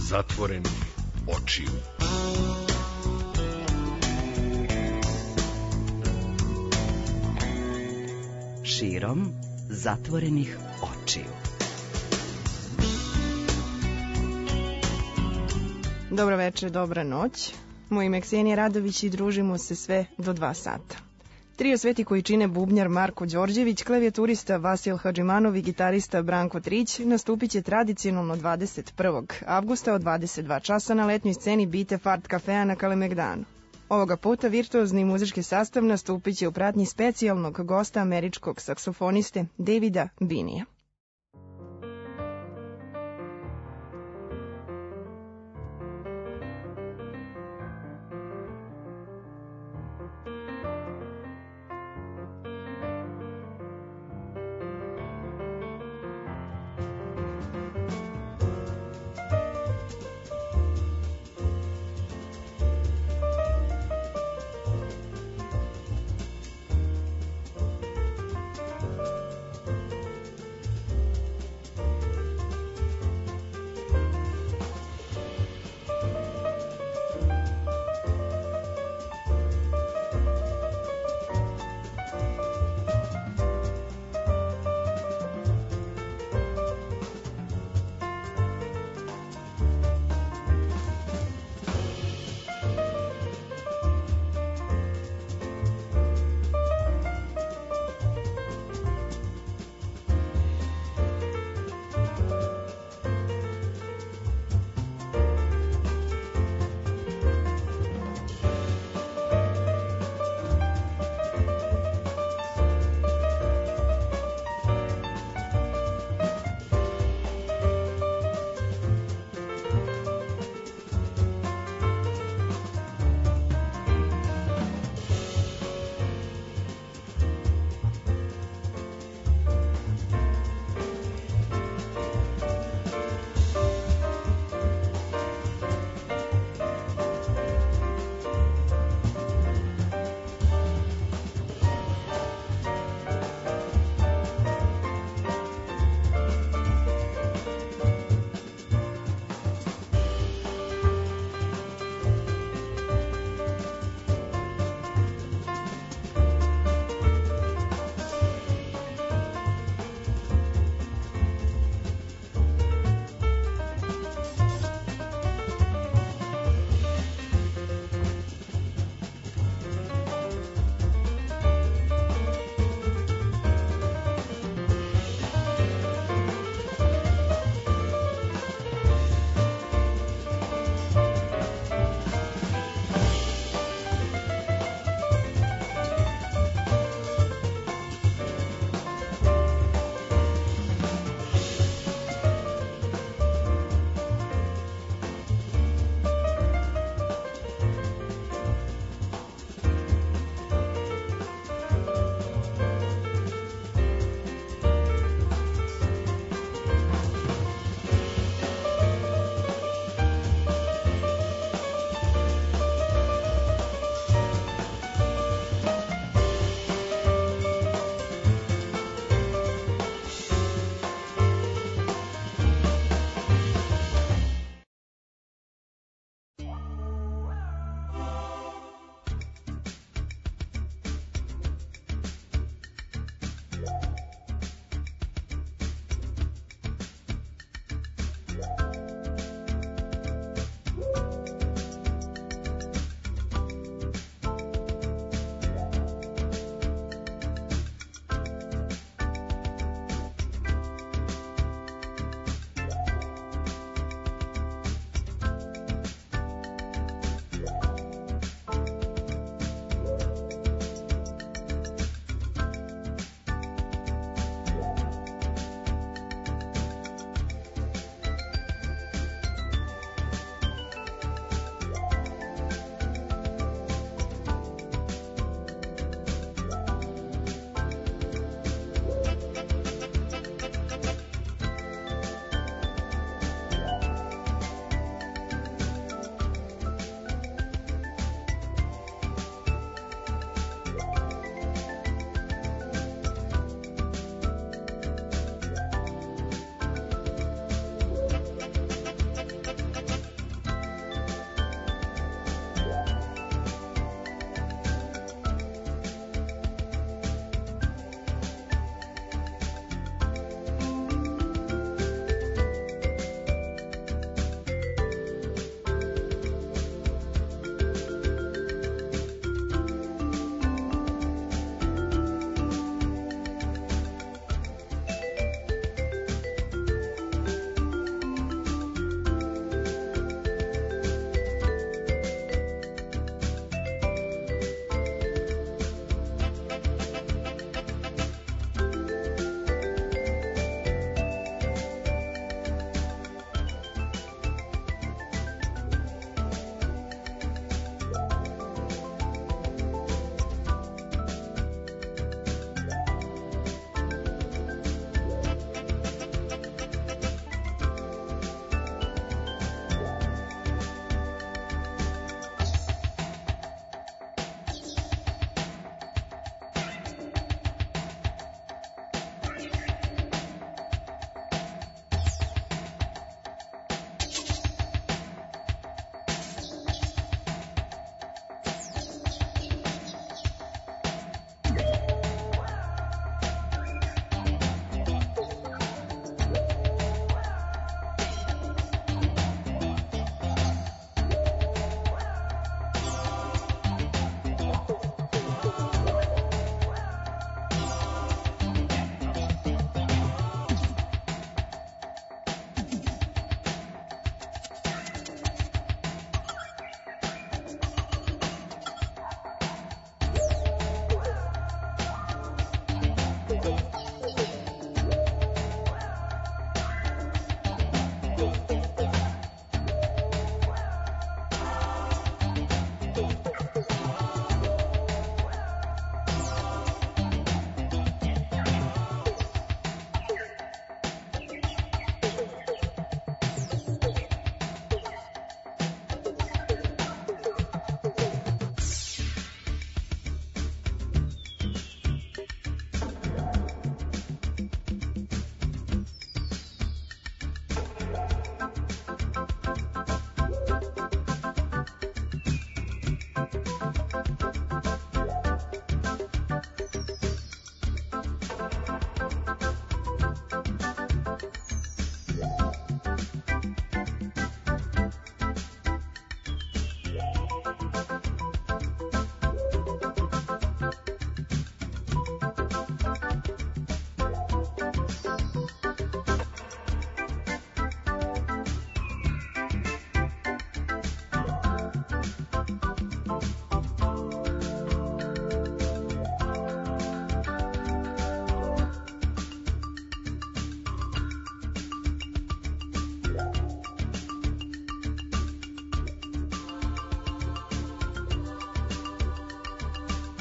zatvorenih očiju. Širom zatvorenih očiju. Dobro večer, dobra noć. Moje ime je Ksenija Radović i družimo se sve do 2 sata. Trio sveti koji čine bubnjar Marko Đorđević, klavijaturista Vasil Hadžimanov i gitarista Branko Trić nastupit će tradicionalno 21. avgusta od 22 časa na letnjoj sceni Bite Fart kafea na Kalemegdanu. Ovoga puta virtuozni muzički sastav nastupit će u pratnji specijalnog gosta američkog saksofoniste Davida Binija.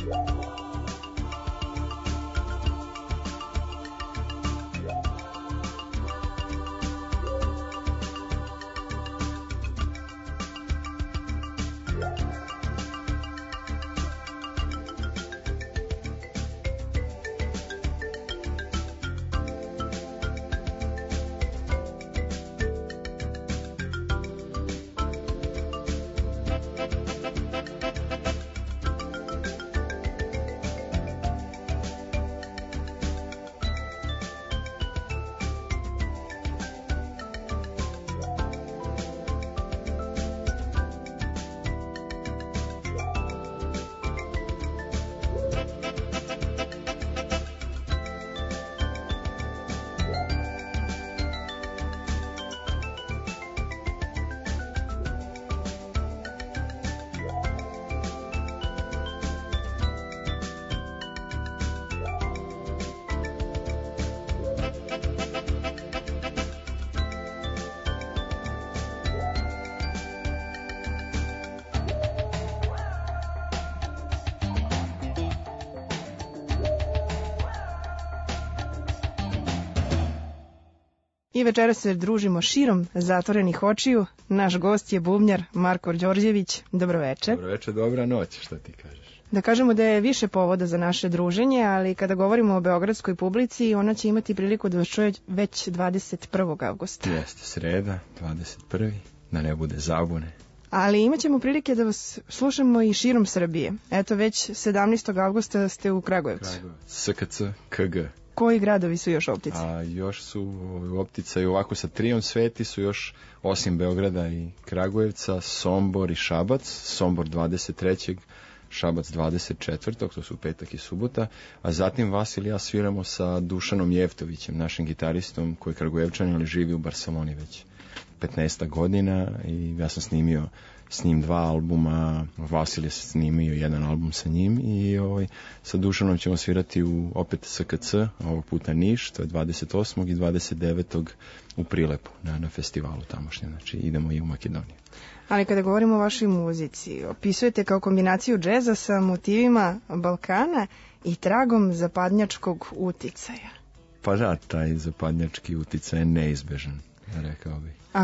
I večeras se družimo širom zatvorenih očiju. Naš gost je bubnjar Marko Đorđević. Dobroveče. Dobroveče, dobra noć, šta ti kažeš? Da kažemo da je više povoda za naše druženje, ali kada govorimo o beogradskoj publici, ona će imati priliku da vas čuje već 21. avgusta. Jeste, sreda, 21. da ne bude zabune. Ali imat ćemo prilike da vas slušamo i širom Srbije. Eto, već 17. avgusta ste u Kragujevcu. SKC, KG. Koji gradovi su još u optici? A još su u opticaju ovako sa trijom sveti su još, osim Beograda i Kragujevca, Sombor i Šabac. Sombor 23. Šabac 24. to su petak i subota. A zatim Vasil i ja sviramo sa Dušanom Jeftovićem, našim gitaristom koji je Kragujevčanin, ali živi u Barceloni već 15 godina i ja sam snimio s njim 2 albuma, Vasil je snimio 1 album sa njim i sa Dušanom ćemo svirati u opet SKC, ovog puta Niš, to je 28. i 29. u Prilepu na festivalu tamošnjem, znači idemo i u Makedoniju. Ali kada govorimo o vašoj muzici, opisujete kao kombinaciju džeza sa motivima Balkana i tragom zapadnjačkog uticaja. Pa da, taj zapadnjački uticaj je neizbežan, rekao bih. A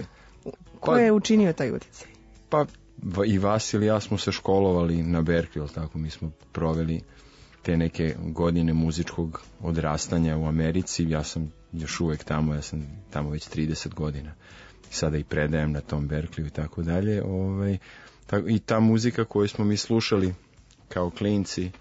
ko je učinio taj uticaj? Pa i Vasil i ja smo se školovali na Berkeley, tako mi smo proveli te neke godine muzičkog odrastanja u Americi. Ja sam još uvek tamo, ja sam tamo već 30 godina. Sada i predajem na tom Berkeleyu i tako dalje. I ta muzika koju smo mi slušali kao klinci,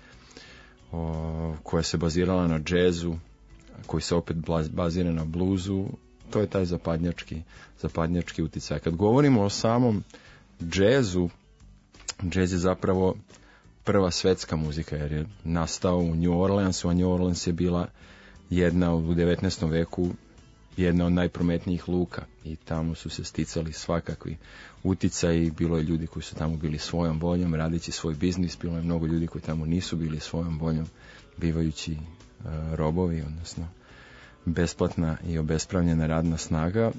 koja se bazirala na džezu, koji se opet bazira na bluzu, to je taj zapadnjački uticaj. Kad govorimo o samom džezu, džez je zapravo prva svetska muzika, jer je nastao u New Orleansu, a New Orleans je bila jedna u 19. veku jedna od najprometnijih luka i tamo su se sticali svakakvi uticaji, bilo je ljudi koji su tamo bili svojom voljom, radeći svoj biznis, bilo je mnogo ljudi koji tamo nisu bili svojom voljom, bivajući robovi, odnosno besplatna i obespravljena radna snaga,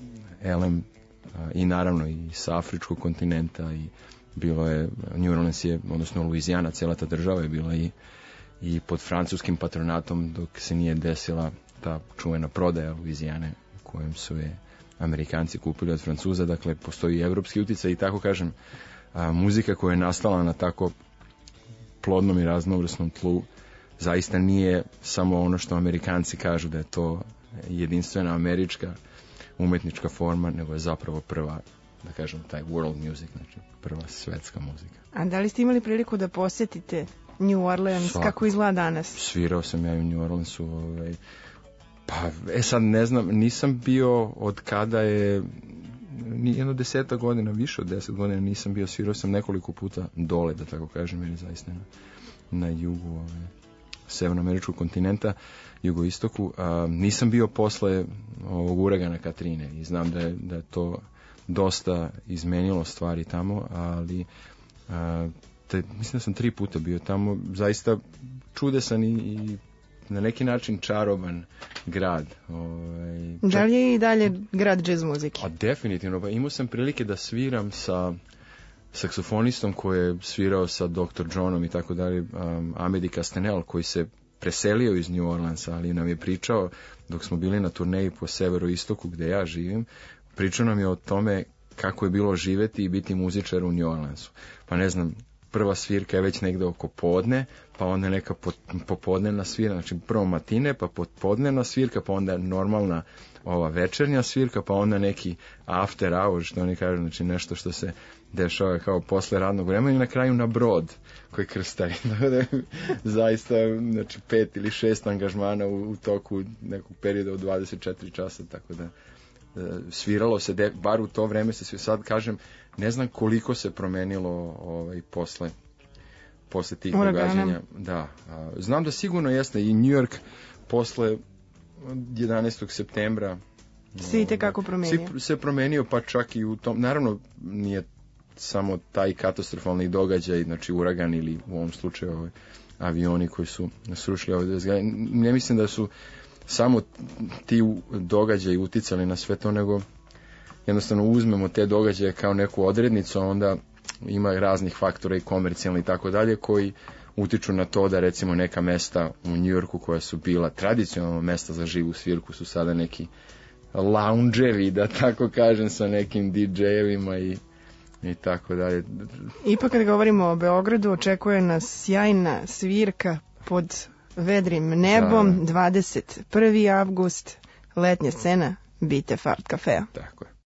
i naravno i sa afričkog kontinenta i bilo je, New Orleans je, odnosno Louisiana, cijela ta država je bila i pod francuskim patronatom dok se nije desila ta čuvena prodaja Louisiane kojem su je Amerikanci kupili od Francuza, dakle postoji i evropski uticaj i tako kažem, muzika koja je nastala na tako plodnom i raznovrsnom tlu zaista nije samo ono što Amerikanci kažu da je to jedinstvena američka umetnička forma, nego je zapravo prva, da kažem, taj world music, znači prva svetska muzika. A da li ste imali priliku da posjetite New Orleans, kako izgleda danas? Svirao sam ja u New Orleansu, pa sad ne znam, nisam bio od kada je jedno 10 godina, više od 10 godina nisam bio, svirao sam nekoliko puta dole, da tako kažem, jer je zaista na jugu severnoameričkog kontinenta, jugoistoku. Nisam bio posle ovog uragana Katrine i znam da je to dosta izmenilo stvari tamo, ali mislim da sam 3 puta bio tamo, zaista čudesan i na neki način čaroban grad. Da li je i dalje grad džez muzike? Definitivno, imao sam prilike da sviram sa saksofonistom koji je svirao sa Dr. Johnom i tako dalje, Amedi Castanel, koji se preselio iz New Orleansa, ali nam je pričao dok smo bili na turneji po severoistoku gde ja živim, pričao nam je o tome kako je bilo živeti i biti muzičar u New Orleansu. Pa ne znam, prva svirka je već negde oko podne, pa onda neka popodnevna svirka, znači prvo matine, pa popodnevna svirka, pa onda normalna večernja svirka, pa onda neki after hours, što oni kažu, znači nešto što se dešava kao posle radnog vremena i na kraju na brod koji krstari. Zaista, znači 5 ili 6 angažmana u toku nekog perioda od 24 časa, tako da sviralo se, bar u to vreme se sad kažem, ne znam koliko se promenilo posle tih događanja. Da, znam da sigurno jeste i New York posle 11. septembra se itekako promenio. Se promenio, pa čak i u tom, naravno nije samo taj katastrofalni događaj, znači uragan ili u ovom slučaju avioni koji su srušili ove zgrade. Ne mislim da su samo ti događaji uticali na sve to, nego jednostavno uzmemo te događaje kao neku odrednicu, a onda ima raznih faktora i komercijalni i tako dalje koji utiču na to da recimo neka mesta u Njujorku koja su bila tradicionalno mesta za živu svirku su sada neki loungeevi, da tako kažem, sa nekim DJ-evima i tako dalje. Ipak kad govorimo o Beogradu, očekuje nas sjajna svirka pod vedrim nebom, 21. avgust, letnja scena Bitev Art Cafea. Tako je.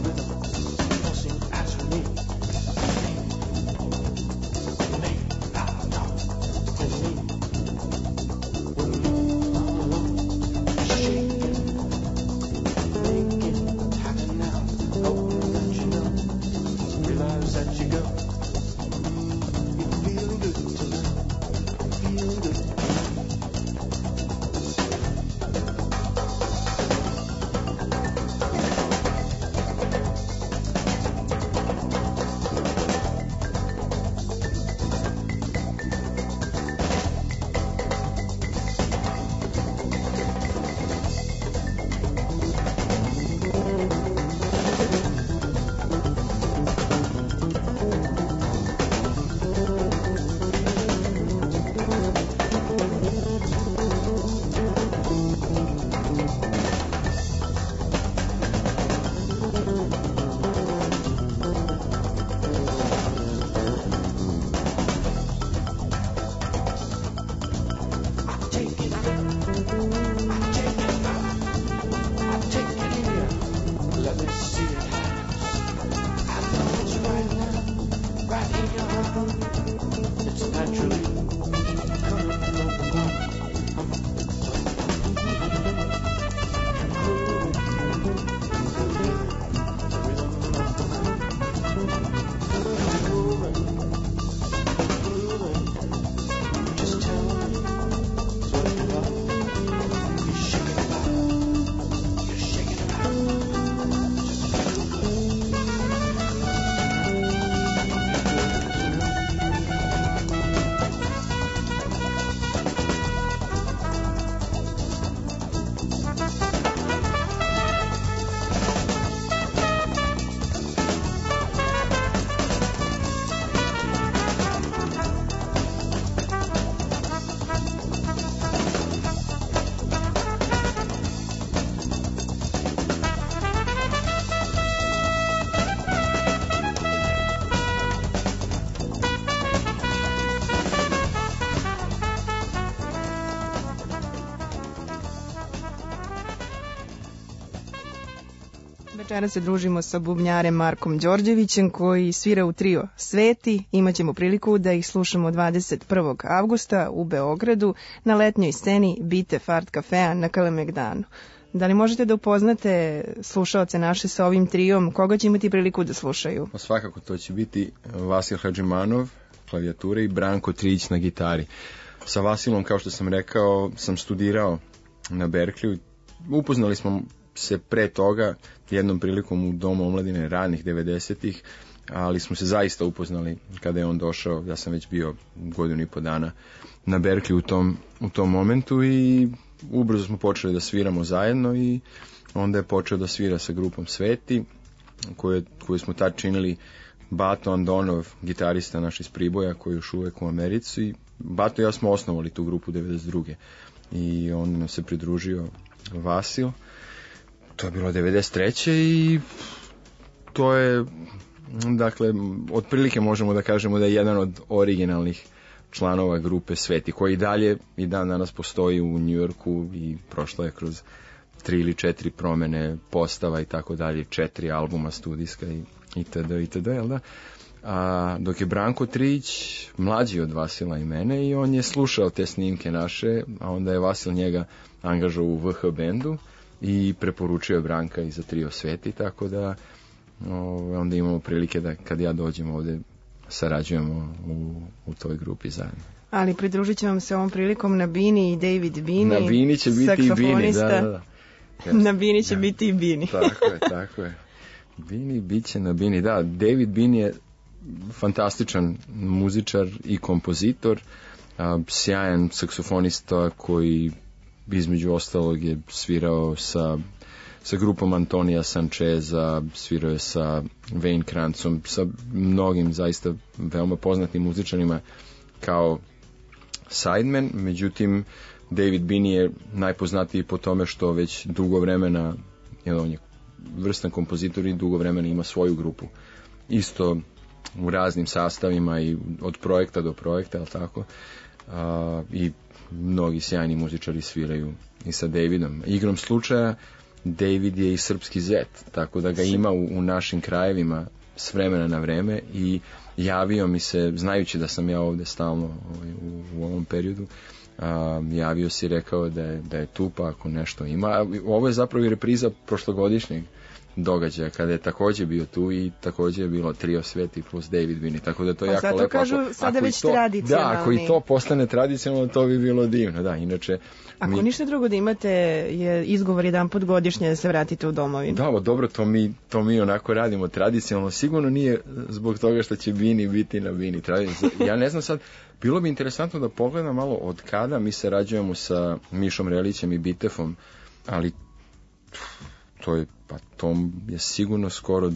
Večera se družimo sa bubnjarem Markom Đorđevićem koji svira u trio Sveti. Imaćemo priliku da ih slušamo 21. avgusta u Beogradu na letnjoj sceni Bite Fart kafea na Kalemegdanu. Da li možete da upoznate slušaoce naše sa ovim trijom? Koga će imati priliku da slušaju? Pa svakako to će biti Vasil Hadžimanov, klavijature, i Branko Trijić na gitari. Sa Vasilom, kao što sam rekao, sam studirao na Berkliju. Upoznali smo se pre toga jednom prilikom u Domu omladine ranih 90-ih, ali smo se zaista upoznali kada je on došao. Ja sam već bio 1.5 dana na Berkliju u tom momentu i ubrzo smo počeli da sviramo zajedno i onda je počeo da svira sa grupom Sveti, koju smo tad činili Bato Andonov, gitarista naš iz Priboja, koji je još uvek u Americi. I Bato i ja smo osnovali tu grupu 92. I on nam se pridružio Vasil. To je bilo 93. i to je, dakle, otprilike možemo da kažemo da je jedan od originalnih članova grupe Sveti, koji i dalje i dan danas postoji u Njujorku i prošla je kroz 3 ili 4 promene postava i tako dalje, 4 albuma studijska itd. Jel da? Dok je Branko Trijić mlađi od Vasila i mene i on je slušao te snimke naše, a onda je Vasil njega angažao u VH bendu i preporučio Branka i za trio Sveti, tako da onda imamo prilike da kad ja dođem ovde sarađujemo u toj grupi zajedno. Ali pridružit će vam se ovom prilikom na Bini i David Bini. Na Bini će biti i Bini, da. Na Bini će biti i Bini. Tako je. Bini, bit će na Bini, da. David Bini je fantastičan muzičar i kompozitor, sjajan saksofonista koji između ostalog je svirao sa grupom Antonija Sancheza, svirao je sa Wayne Kranzom, sa mnogim zaista veoma poznatim muzičarima kao sideman. Međutim, David Bini je najpoznatiji po tome što već dugo vremena, on je vrstan kompozitor i dugo vremena ima svoju grupu. Isto u raznim sastavima i od projekta do projekta, ali tako. I mnogi sjajni muzičari sviraju i sa Davidom. Igrom slučaja, David je i srpski zet, tako da ga ima u našim krajevima s vremena na vreme i javio mi se, znajući da sam ja ovde stalno u ovom periodu, javio si, rekao da je tu, pa ako nešto ima. Ovo je zapravo i repriza prošlogodišnjeg događaja, kada je takođe bio tu i takođe je bilo Trio Sveti plus David Vini, tako da to je jako lepo. Zato kažu sada već tradicionalni. Da, ako i to postane tradicionalno, to bi bilo divno, da, inače... Ako ništa drugo da imate je izgovor jedan put godišnje da se vratite u domovinu. Da, dobro, to mi onako radimo tradicionalno, sigurno nije zbog toga što će Bini biti na Bini. Ja ne znam sad, bilo bi interesantno da pogledam malo od kada mi se rađujemo sa Mišom Relićem i Bitefom, ali to je sigurno skoro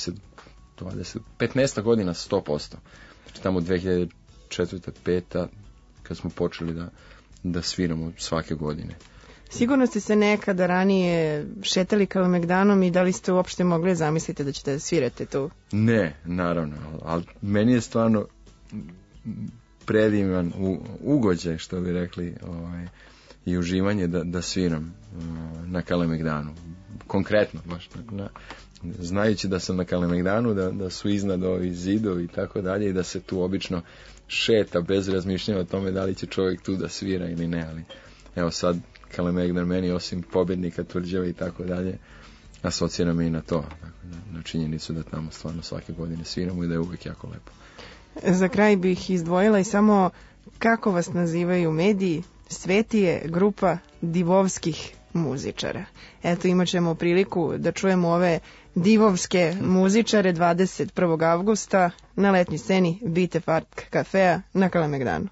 15 godina 100%. Znači tamo 2004. 5. kad smo počeli da sviramo svake godine. Sigurno ste se nekada ranije šetali Kalemegdanom i da li ste uopšte mogli zamisliti da ćete da svirate tu? Ne, naravno, ali meni je stvarno predivan ugođaj, što bi rekli, i uživanje da sviram na Kalemegdanu. Konkretno, baš znajući da sam na Kalemegdanu, da su iznad ovi zidovi i tako dalje i da se tu obično šeta bez razmišljanja o tome da li će čovjek tu da svira ili ne, ali evo sad Kalemegdan meni osim pobednika tvrđave i tako dalje asocira me i na to, na činjenicu da tamo stvarno svake godine sviramo i da je uvijek jako lepo. Za kraj bih izdvojila i samo kako vas nazivaju mediji. Sveti je grupa divovskih muzičara. Eto, imat ćemo priliku da čujemo ove divovske muzičare 21. avgusta na letnjoj sceni Bitef Art Cafea na Kalemegdanu.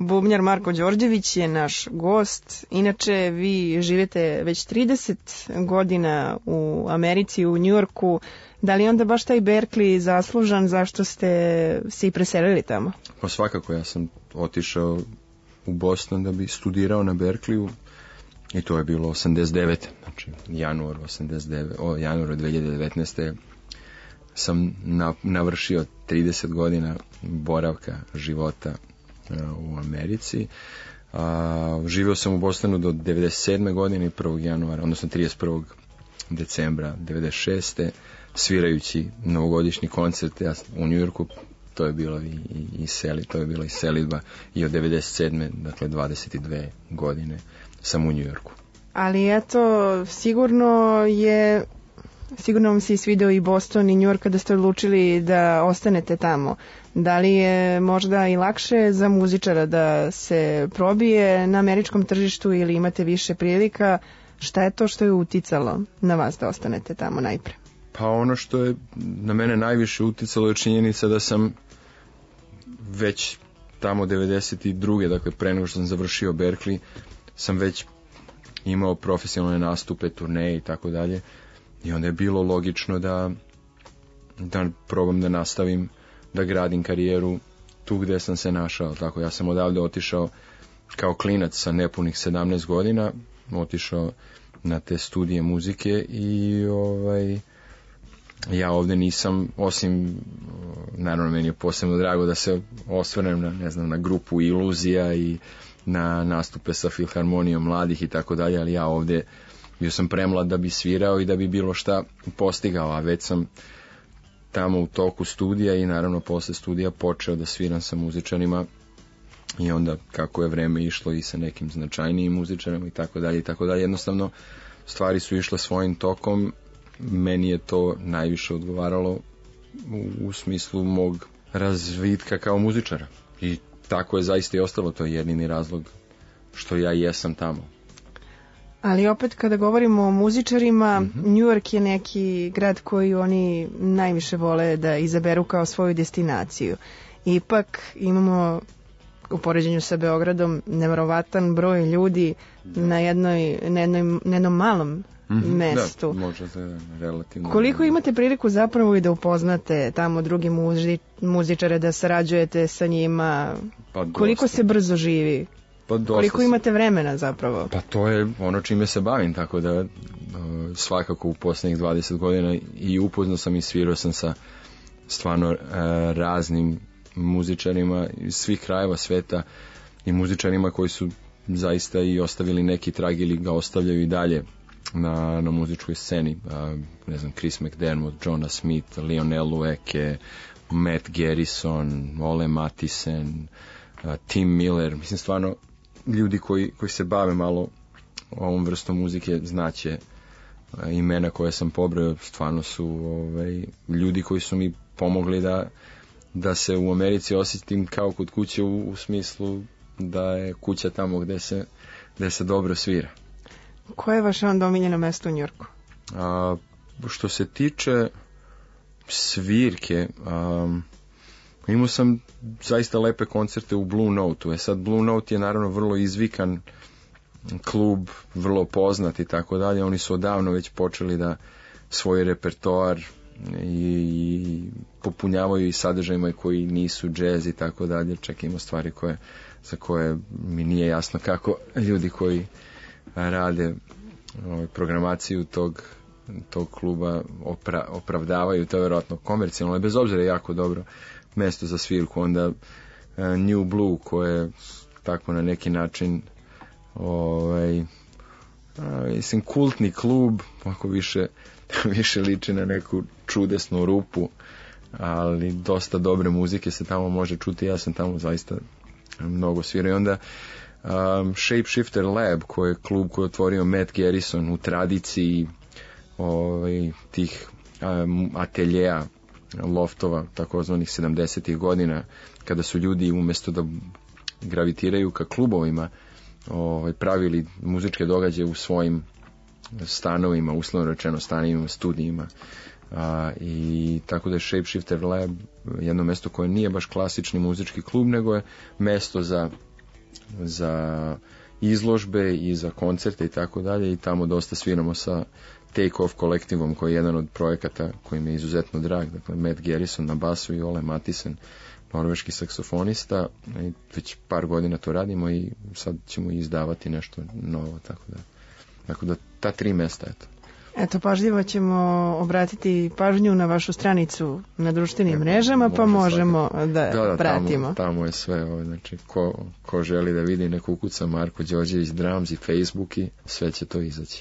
bubnjar Marko Đorđević je naš gost. Inače, vi živite već 30 godina u Americi, u Njujorku. Da li onda baš taj Berkeley zaslužan zašto ste se i preselili tamo? Pa svakako, ja sam otišao u Boston da bi studirao na Berkeleyu i to je bilo 89. Znači januar 2019. sam navršio 30 godina boravka života u Americi. Živio sam u Bostonu do 97. godine 1. januara, odnosno 31. decembra 96. svirajući novogodišnji koncert u Njujorku. To je bilo to je bila i selidba i od 97. dakle 22 godine sam u Njujorku. Ali eto, sigurno vam se svideo i Boston i Njujork kada ste odlučili da ostanete tamo. Da li je možda i lakše za muzičara da se probije na američkom tržištu ili imate više prilika? Šta je to što je uticalo na vas da ostanete tamo najpre? Pa ono što je na mene najviše uticalo je činjenica da sam već tamo 92. dakle pre nego što sam završio Berkeley, sam već imao profesionalne nastupe, turneje i tako dalje. I onda je bilo logično da probam da nastavim, da gradim karijeru tu gde sam se našao. Tako, ja sam odavde otišao kao klinac sa nepunih 17 godina, otišao na te studije muzike i ja ovde nisam, osim, naravno meni je posebno drago da se osvrnem na grupu Iluzija i na nastupe sa Filharmonijom mladih i tako dalje, ali ja ovde bio sam premlad da bi svirao i da bi bilo šta postigao, a već sam tamo u toku studija i naravno posle studija počeo da sviram sa muzičarima i onda kako je vreme išlo i sa nekim značajnijim muzičarima i tako dalje, jednostavno stvari su išle svojim tokom. Meni je to najviše odgovaralo u smislu mog razvitka kao muzičara i tako je zaista i ostalo, to je jedini razlog što ja jesam tamo. Ali opet kada govorimo o muzičarima, New York je neki grad koji oni najviše vole da izaberu kao svoju destinaciju. Ipak imamo u poređenju sa Beogradom neverovatan broj ljudi na jednom malom mestu. Da, možda je relativno. Koliko imate priliku zapravo i da upoznate tamo drugi muzičare, da sarađujete sa njima? Pa koliko se brzo živi? Pa koliko imate vremena zapravo? Pa to je ono čime se bavim, tako da svakako u posljednjih 20 godina i upoznao sam i svirao sam sa stvarno raznim muzičarima iz svih krajeva sveta i muzičarima koji su zaista i ostavili neki trag ili ga ostavljaju i dalje na muzičkoj sceni. Chris McDermott, Jonah Smith, Lionel Lueke, Matt Garrison, Ole Matisen, Tim Miller, mislim stvarno ljudi koji se bave malo ovom vrstom muzike znaće imena koje sam pobrojao, stvarno su ljudi koji su mi pomogli da se u Americi osjetim kao kod kuće u smislu da je kuća tamo gde se dobro svira. Koje je vaše onda omiljeno mesto u Njujorku? Što se tiče svirke, imao sam zaista lepe koncerte u Blue Note-u. Sad Blue Note je naravno vrlo izvikan klub, vrlo poznat i tako dalje. Oni su odavno već počeli da svoj repertoar i popunjavaju i sadržajima koji nisu džez i tako dalje. Čak ima stvari za koje mi nije jasno kako ljudi koji rade programaciju tog kluba opravdavaju. To je vjerojatno komercijalno, ali bez obzira je jako dobro mesto za svirku. Onda New Blue koje tako na neki način mislim kultni klub, ako više liči na neku čudesnu rupu, ali dosta dobre muzike se tamo može čuti. Ja sam tamo zaista mnogo svirao. I onda Shapeshifter Lab, koji je klub koji je otvorio Matt Garrison u tradiciji tih ateljeja, loftova, takozvanih 70-ih godina, kada su ljudi umjesto da gravitiraju ka klubovima, pravili muzičke događaje u svojim stanovima, uslovno rečeno stanovima, studijima. I tako da je Shapeshifter Lab jedno mesto koje nije baš klasični muzički klub, nego je mesto za za izložbe i za koncerte i tako dalje, i tamo dosta sviramo sa Take Off kolektivom, koji je jedan od projekata koji mi je izuzetno drag. Dakle, Matt Garrison na basu i Ole Matisen, norveški saksofonista, i već par godina to radimo i sad ćemo izdavati nešto novo, tako da ta 3 mesta, eto. Eto, pažljivo ćemo obratiti pažnju na vašu stranicu na društvenim mrežama, pa možemo da pratimo. Tamo je sve, znači, ko želi da vidi, neko ukuca Marko Đorđević Drums i Facebook i sve će to izaći.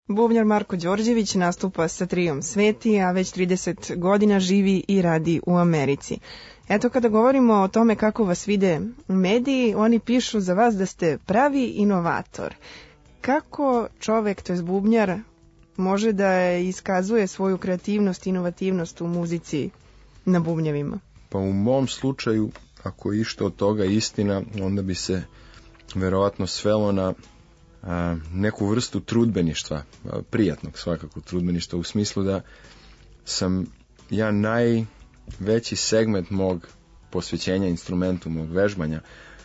Bubnjar Marko Đorđević nastupa sa triom Sveti, a već 30 godina živi i radi u Americi. Eto, kada govorimo o tome kako vas vide mediji, oni pišu za vas da ste pravi inovator. Kako čovek, to je bubnjar, može da iskazuje svoju kreativnost i inovativnost u muzici na bubnjevima? Pa u mom slučaju, ako je išta od toga istina, onda bi se verovatno svelo na neku vrstu trudbeništva, prijatnog svakako trudbeništva, u smislu da sam ja najveći segment mog posvećenja instrumentu, mog vežbanja,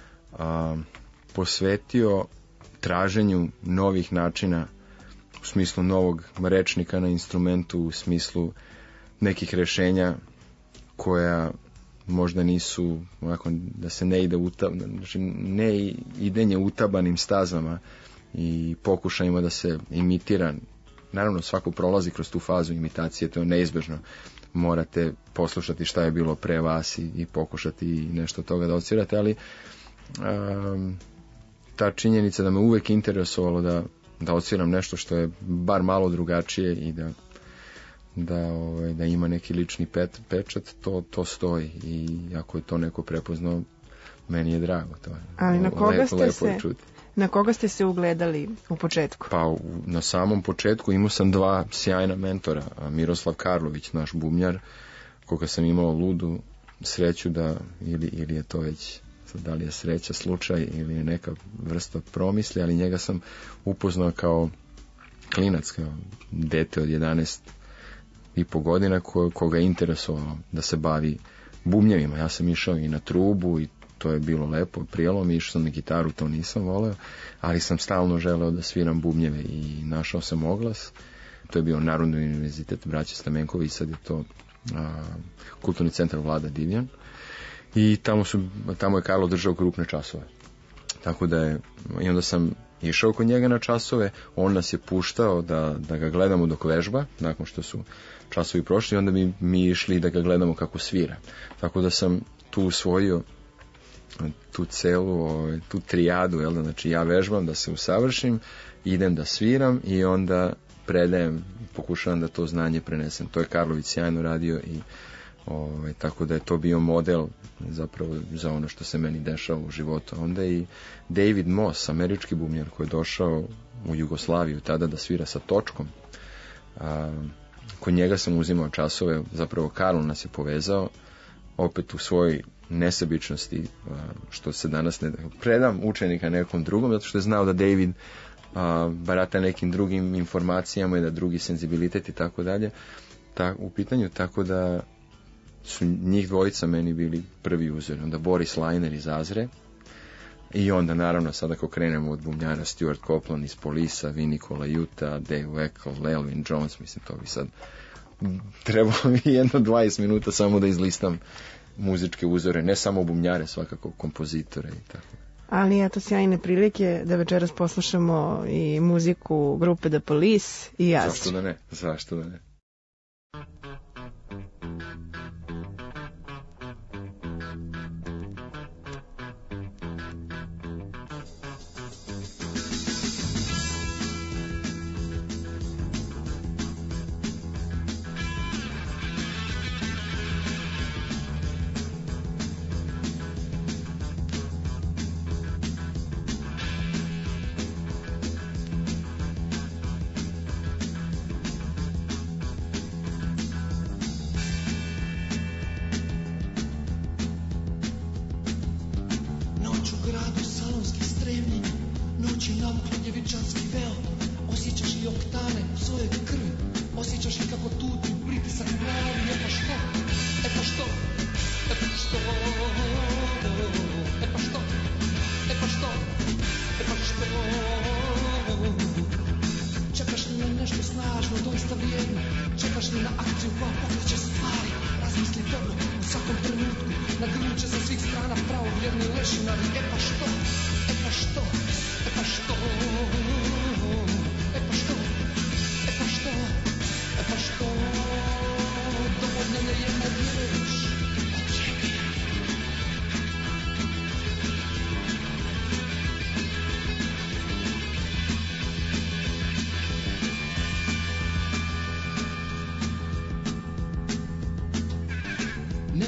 posvetio traženju novih načina, u smislu novog rečnika na instrumentu, u smislu nekih rešenja koja možda nisu, ovako, da se ne ide znači ne idenje utabanim stazama i pokušajima da se imitira. Naravno, svako prolazi kroz tu fazu imitacije, to je neizbežno. Morate poslušati šta je bilo pre vas i pokušati nešto od toga da odsvirate, ali ta činjenica da me uvek interesovalo da odsviram nešto što je bar malo drugačije i da ima neki lični pečat, to stoji, i ako je to neko prepoznao, meni je drago. To je ali na koga ste se ugledali u početku? Pa na samom početku imao sam dva sjajna mentora. Miroslav Karlović, naš bubnjar, koga sam imao ludu sreću da, ili je to već, da li je sreća slučaj ili je neka vrsta promisli, ali njega sam upoznao kao klinac, kao dete od 11,5 godina koga je interesovalo da se bavi bubnjevima. Ja sam išao i na trubu i to je bilo lepo, prijelo mi, išao sam na gitaru, to nisam voleo, ali sam stalno želeo da sviram bubnjeve i našao sam oglas. To je bio Narodni univerzitet braće Stamenković, sad je to Kulturni centar Vlada Divljan, i tamo je Karlo držao grupne časove. Tako da je, i onda sam išao kod njega na časove, on nas je puštao da ga gledamo dok vežba, nakon što su časovi prošli, onda mi išli da ga gledamo kako svira. Tako da sam tu usvojio tu trijadu, jel da, znači ja vežbam da se usavršim, idem da sviram i onda predajem, pokušavam da to znanje prenesem. To je Karlović sjajno radio i tako da je to bio model zapravo za ono što se meni dešava u životu. Onda i David Moss, američki bubnjar koji je došao u Jugoslaviju tada da svira sa točkom. Kod njega sam uzimao časove, zapravo Karlo nas je povezao, opet u svojoj nesebičnosti, što se danas ne predam učenika nekom drugom, zato što je znao da David barata nekim drugim informacijama i da drugi senzibilitet i tako dalje u pitanju, tako da su njih dvojica meni bili prvi uzor. Onda Boris Lajner iz Azre, i onda naravno sad ako krenemo od bubnjara, Stuart Copeland iz Polisa, Vinnie Utah, Dave Weckl, Elvin Jones, mislim, to bi sad trebalo mi 20 minuta samo da izlistam muzičke uzore, ne samo bubnjare, svakako kompozitore i tako. Ali eto sjajne prilike da večeras poslušamo i muziku grupe The Police i Azre. Zašto da ne?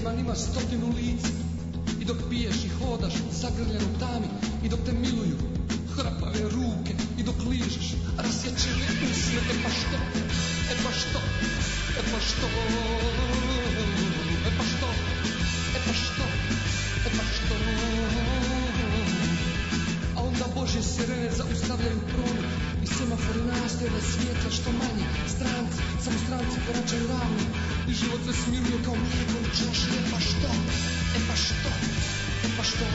Tajvan ima 100 lica. I dok piješ i hodaš zagrljen u tami, i dok te miluju hrapave ruke, i dok ližeš rasječene usne. E pa što? E pa što? E pa što? E pa što? E pa što? E pa što? A onda Božje sirene zaustavljaju promet i semafori nastavlja svijetla što manje. Stranci, samo stranci koračaju ravno i život se smiruje kao mlijeko u čaši. E pa što? E pa što? E pa što?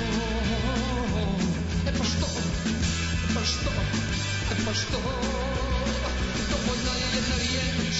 E pa što? E pa što? E pa što? Dovoljna je jedna riječ.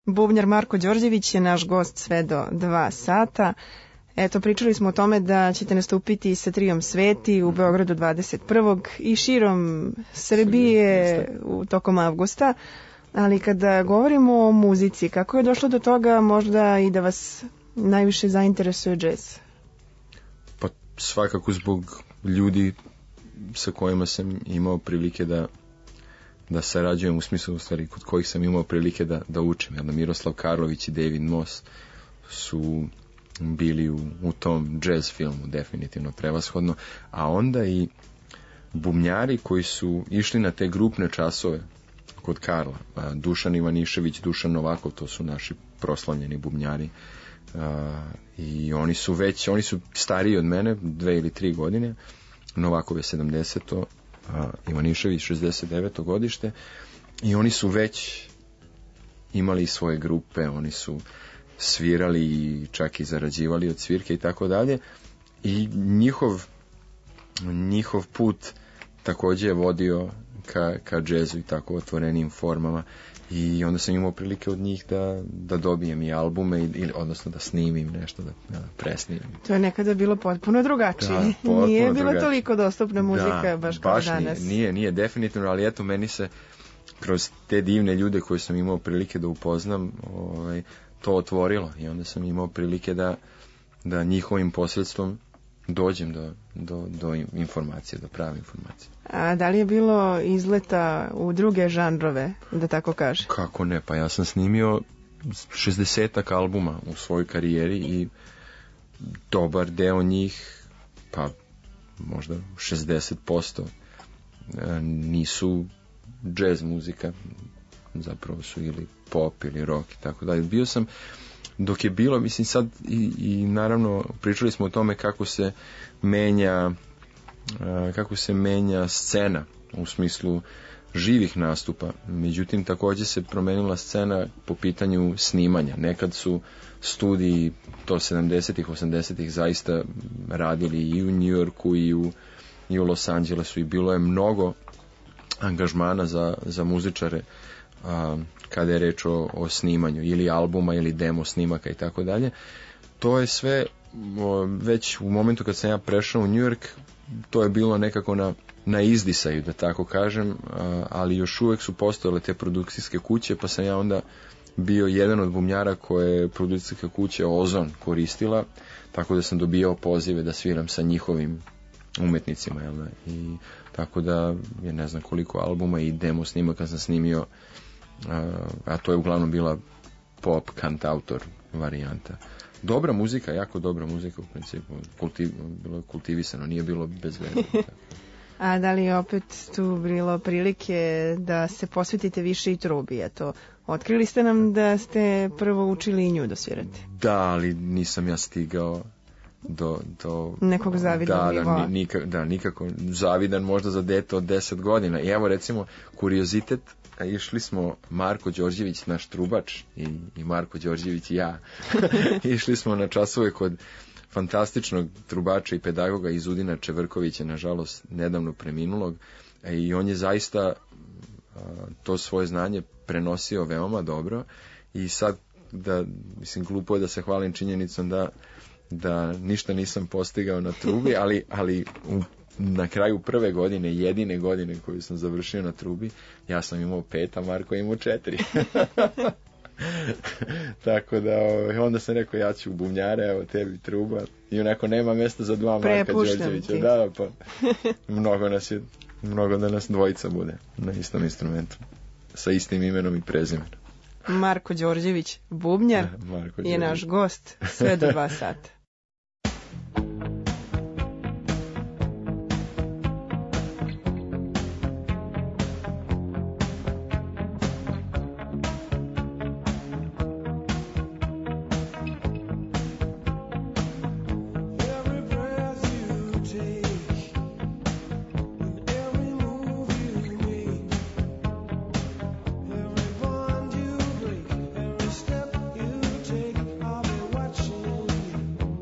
Bubnjar Marko Đorđević je naš gost sve do 2 sata. Eto, pričali smo o tome da ćete nastupiti sa trijom Sveti u Beogradu 21. i širom Srbije tokom avgusta. Ali kada govorimo o muzici, kako je došlo do toga možda i da vas najviše zainteresuje džez? Pa svakako zbog ljudi sa kojima sam imao prilike da sarađujem, u smislu stvari kod kojih sam imao prilike da učim. Miroslav Karlović i David Moss su bili u tom jazz filmu definitivno prevashodno, a onda i bubnjari koji su išli na te grupne časove kod Karla, Dušan Ivanišević, Dušan Novakov, to su naši proslavljeni bubnjari, i oni su stariji od mene 2 ili 3 godine. Novakov je 70. Ivanišević 69. godište, i oni su već imali svoje grupe, oni su svirali i čak i zarađivali od svirke i tako dalje, i njihov put takođe je vodio ka džezu i tako otvorenim formama, i onda sam imao prilike od njih da dobijem i albume, odnosno da snimim nešto, da presnimim. To je nekada bilo potpuno drugačije. Nije bila toliko dostupna muzika baš kao danas. Nije definitivno, ali eto, meni se kroz te divne ljude koje sam imao prilike da upoznam, to otvorilo, i onda sam imao prilike da njihovim posredstvom dođem do informacije, do prave informacije. A da li je bilo izleta u druge žanrove, da tako kaže? Kako ne, pa ja sam snimio 60 albuma u svojoj karijeri i dobar deo njih, pa možda 60% nisu jazz muzika, zapravo su ili pop ili rock i tako dalje. Bio sam, dok je bilo, mislim sad i naravno pričali smo o tome kako se menja scena u smislu živih nastupa, međutim takođe se promenila scena po pitanju snimanja. Nekad su studiji to 70-ih, 80-ih zaista radili i u New Yorku i u Los Angelesu, i bilo je mnogo angažmana za muzičare kada je reč o snimanju ili albuma ili demo snimaka i tako dalje. To je sve već u momentu kad sam ja prešao u New York, to je bilo nekako na izdisaju, da tako kažem, ali još uvek su postojale te produkcijske kuće, pa sam ja onda bio jedan od bubnjara koje je produkcijska kuća Ozon koristila, tako da sam dobijao pozive da sviram sa njihovim umetnicima, i tako da je ne znam koliko albuma i demo snimaka sam snimio, a to je uglavnom bila pop kantautor varijanta. Dobra muzika, jako dobra muzika u principu, bilo je kultivisano, nije bilo bezvedno. A da li je opet tu bilo prilike da se posvetite više i trubi? Eto, otkrili ste nam da ste prvo učili i nju da svirate. Da, ali nisam ja stigao do nekog zavidnog nivoa. Da, nikako zavidan možda za dete od 10 godina. I evo recimo kuriozitet, išli smo Marko Đorđević, naš trubač, i Marko Đorđević i ja. Išli smo na časove kod fantastičnog trubača i pedagoga iz Udina Čevrkovića, nažalost nedavno preminulog, i on je zaista to svoje znanje prenosio veoma dobro, i sad glupo je da se hvalim činjenicom da ništa nisam postigao na trubi, ali na kraju prve godine, jedine godine koju sam završio na trubi, ja sam imao 5, a Marko imao 4. Tako da onda sam rekao, ja ću u bubnjare, evo tebi truba, i onako nema mesta za 2 Marka Đorđevića. Da, pa mnogo da nas dvojica bude na istom instrumentu, sa istim imenom i prezimenom. Marko Đorđević, bubnjar, je naš gost sve do 2 sata. Step you take, I'll be watching you.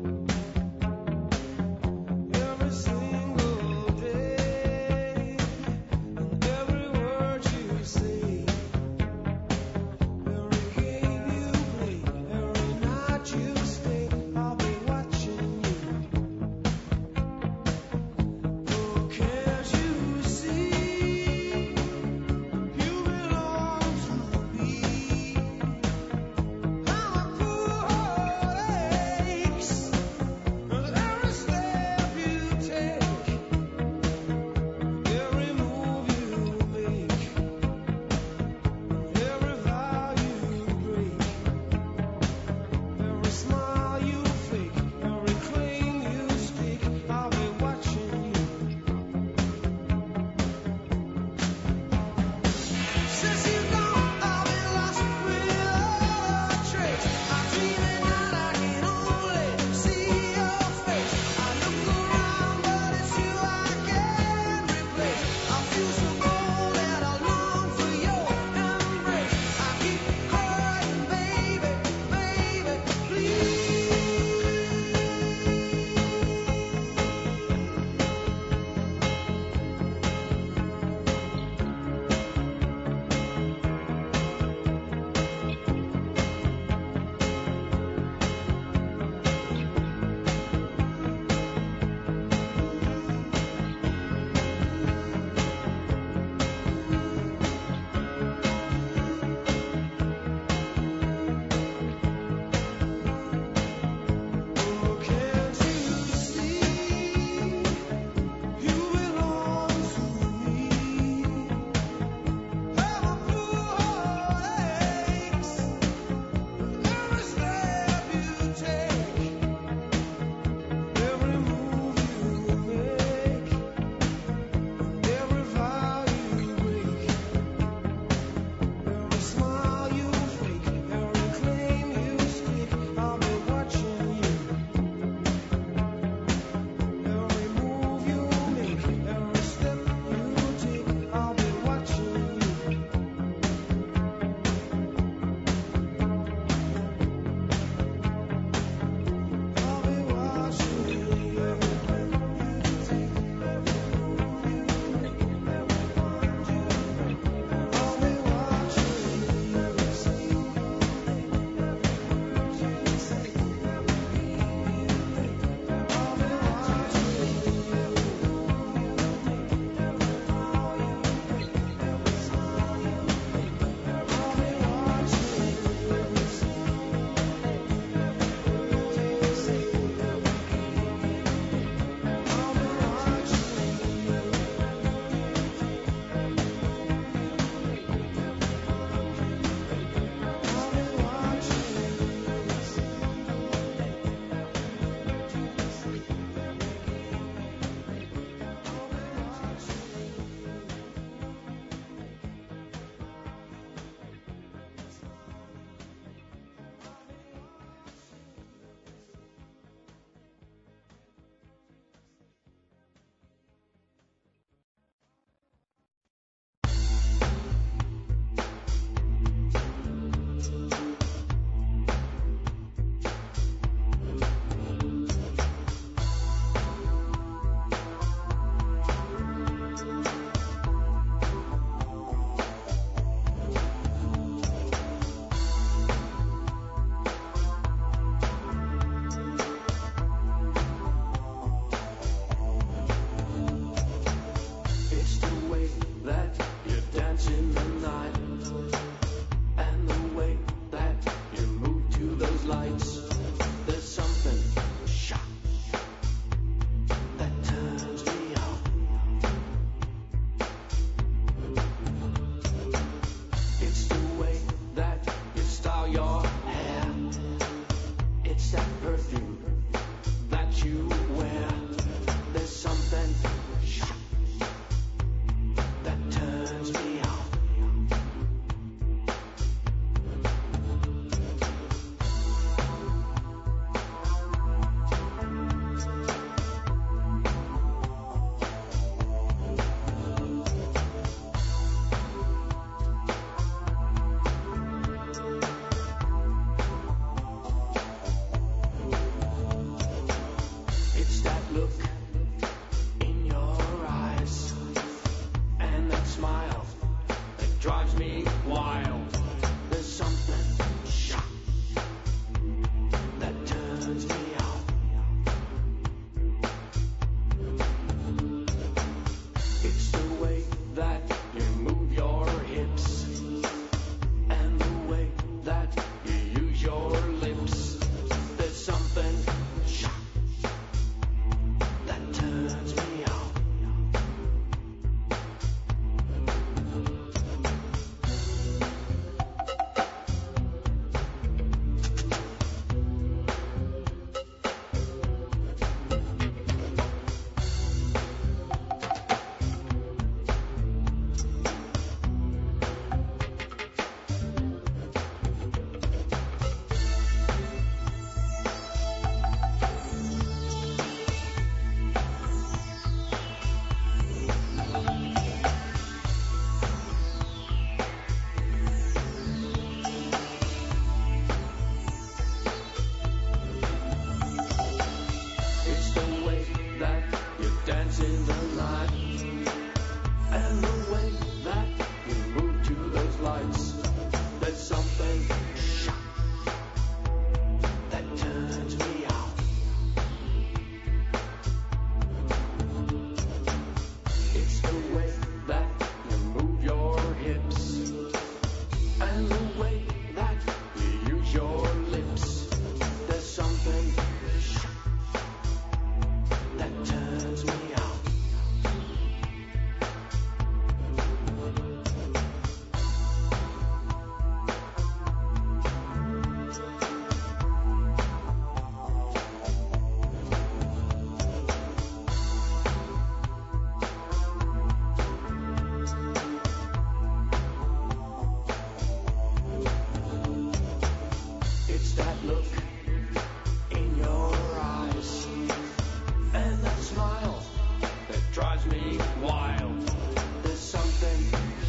It's that look in your eyes and that smile that drives me wild. There's something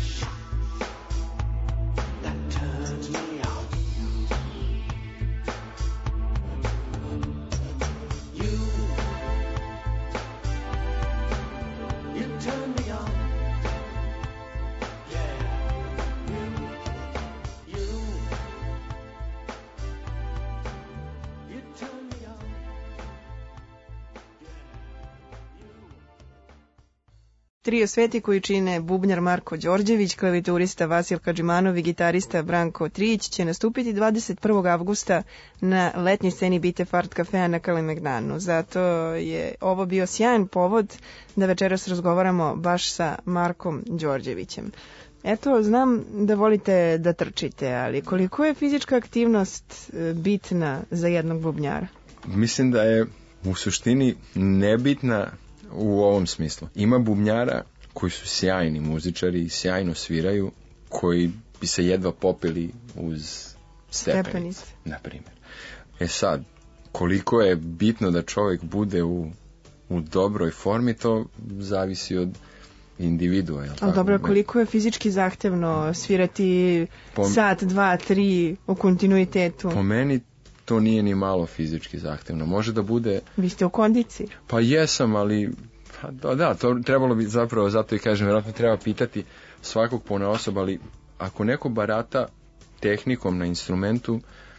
that turns me on. You turn me on. Yeah, you turn me on. Trio Sveti koji čine bubnjar Marko Đorđević, klavijaturista Vasil Hadžimanov i gitarista Branko Trijić će nastupiti 21. avgusta na letnjoj sceni Bitef Art Cafea na Kalemegdanu. Zato je ovo bio sjajan povod da večeras razgovaramo baš sa Markom Đorđevićem. Eto, znam da volite da trčite, ali koliko je fizička aktivnost bitna za jednog bubnjara? Mislim da je u suštini nebitna u ovom smislu. Ima bubnjara koji su sjajni muzičari i sjajno sviraju, koji bi se jedva popeli uz stepenice, na primjer. E sad, koliko je bitno da čovjek bude u dobroj formi, to zavisi od individua. Ali dobro, koliko je fizički zahtevno svirati sat, 2, 3 u kontinuitetu? Po meni to nije ni malo fizički zahtevno. Može da bude... Vi ste u kondiciji? Pa jesam, ali... Da, to trebalo bi zapravo, zato i kažem, vjerojatno treba pitati svakog ponaosob, ali ako neko barata tehnikom na instrumentu,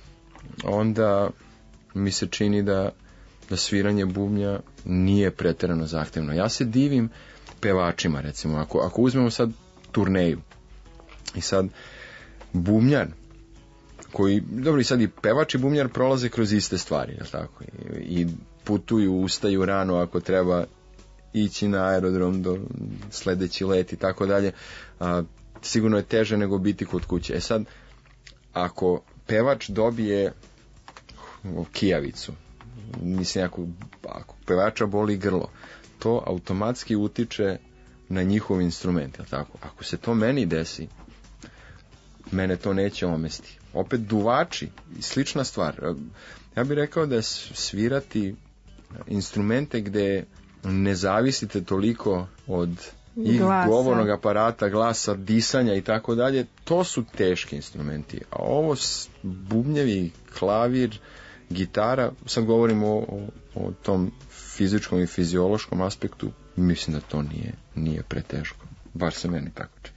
onda mi se čini da sviranje bubnja nije pretjerano zahtevno. Ja se divim pevačima, recimo, ako uzmemo sad turneju i sad bubnjar koji, dobro, i sad i pevač i bubnjar prolaze kroz iste stvari, jel tako? I putuju, ustaju rano ako treba ići na aerodrom do sledeći let i tako dalje. Sigurno je teže nego biti kod kuće. E sad, ako pevač dobije kijavicu, mislim, ako pevača boli grlo, to automatski utiče na njihov instrument, jel tako? Ako se to meni desi, mene to neće omesti. Opet duvači, slična stvar. Ja bih rekao da svirati instrumente gde ne zavisite toliko od i govornog aparata, glasa, disanja i tako dalje, to su teški instrumenti. A ovo bubnjevi, klavir, gitara, sad govorimo o tom fizičkom i fiziološkom aspektu, mislim da to nije preteško. Bar se meni tako čini.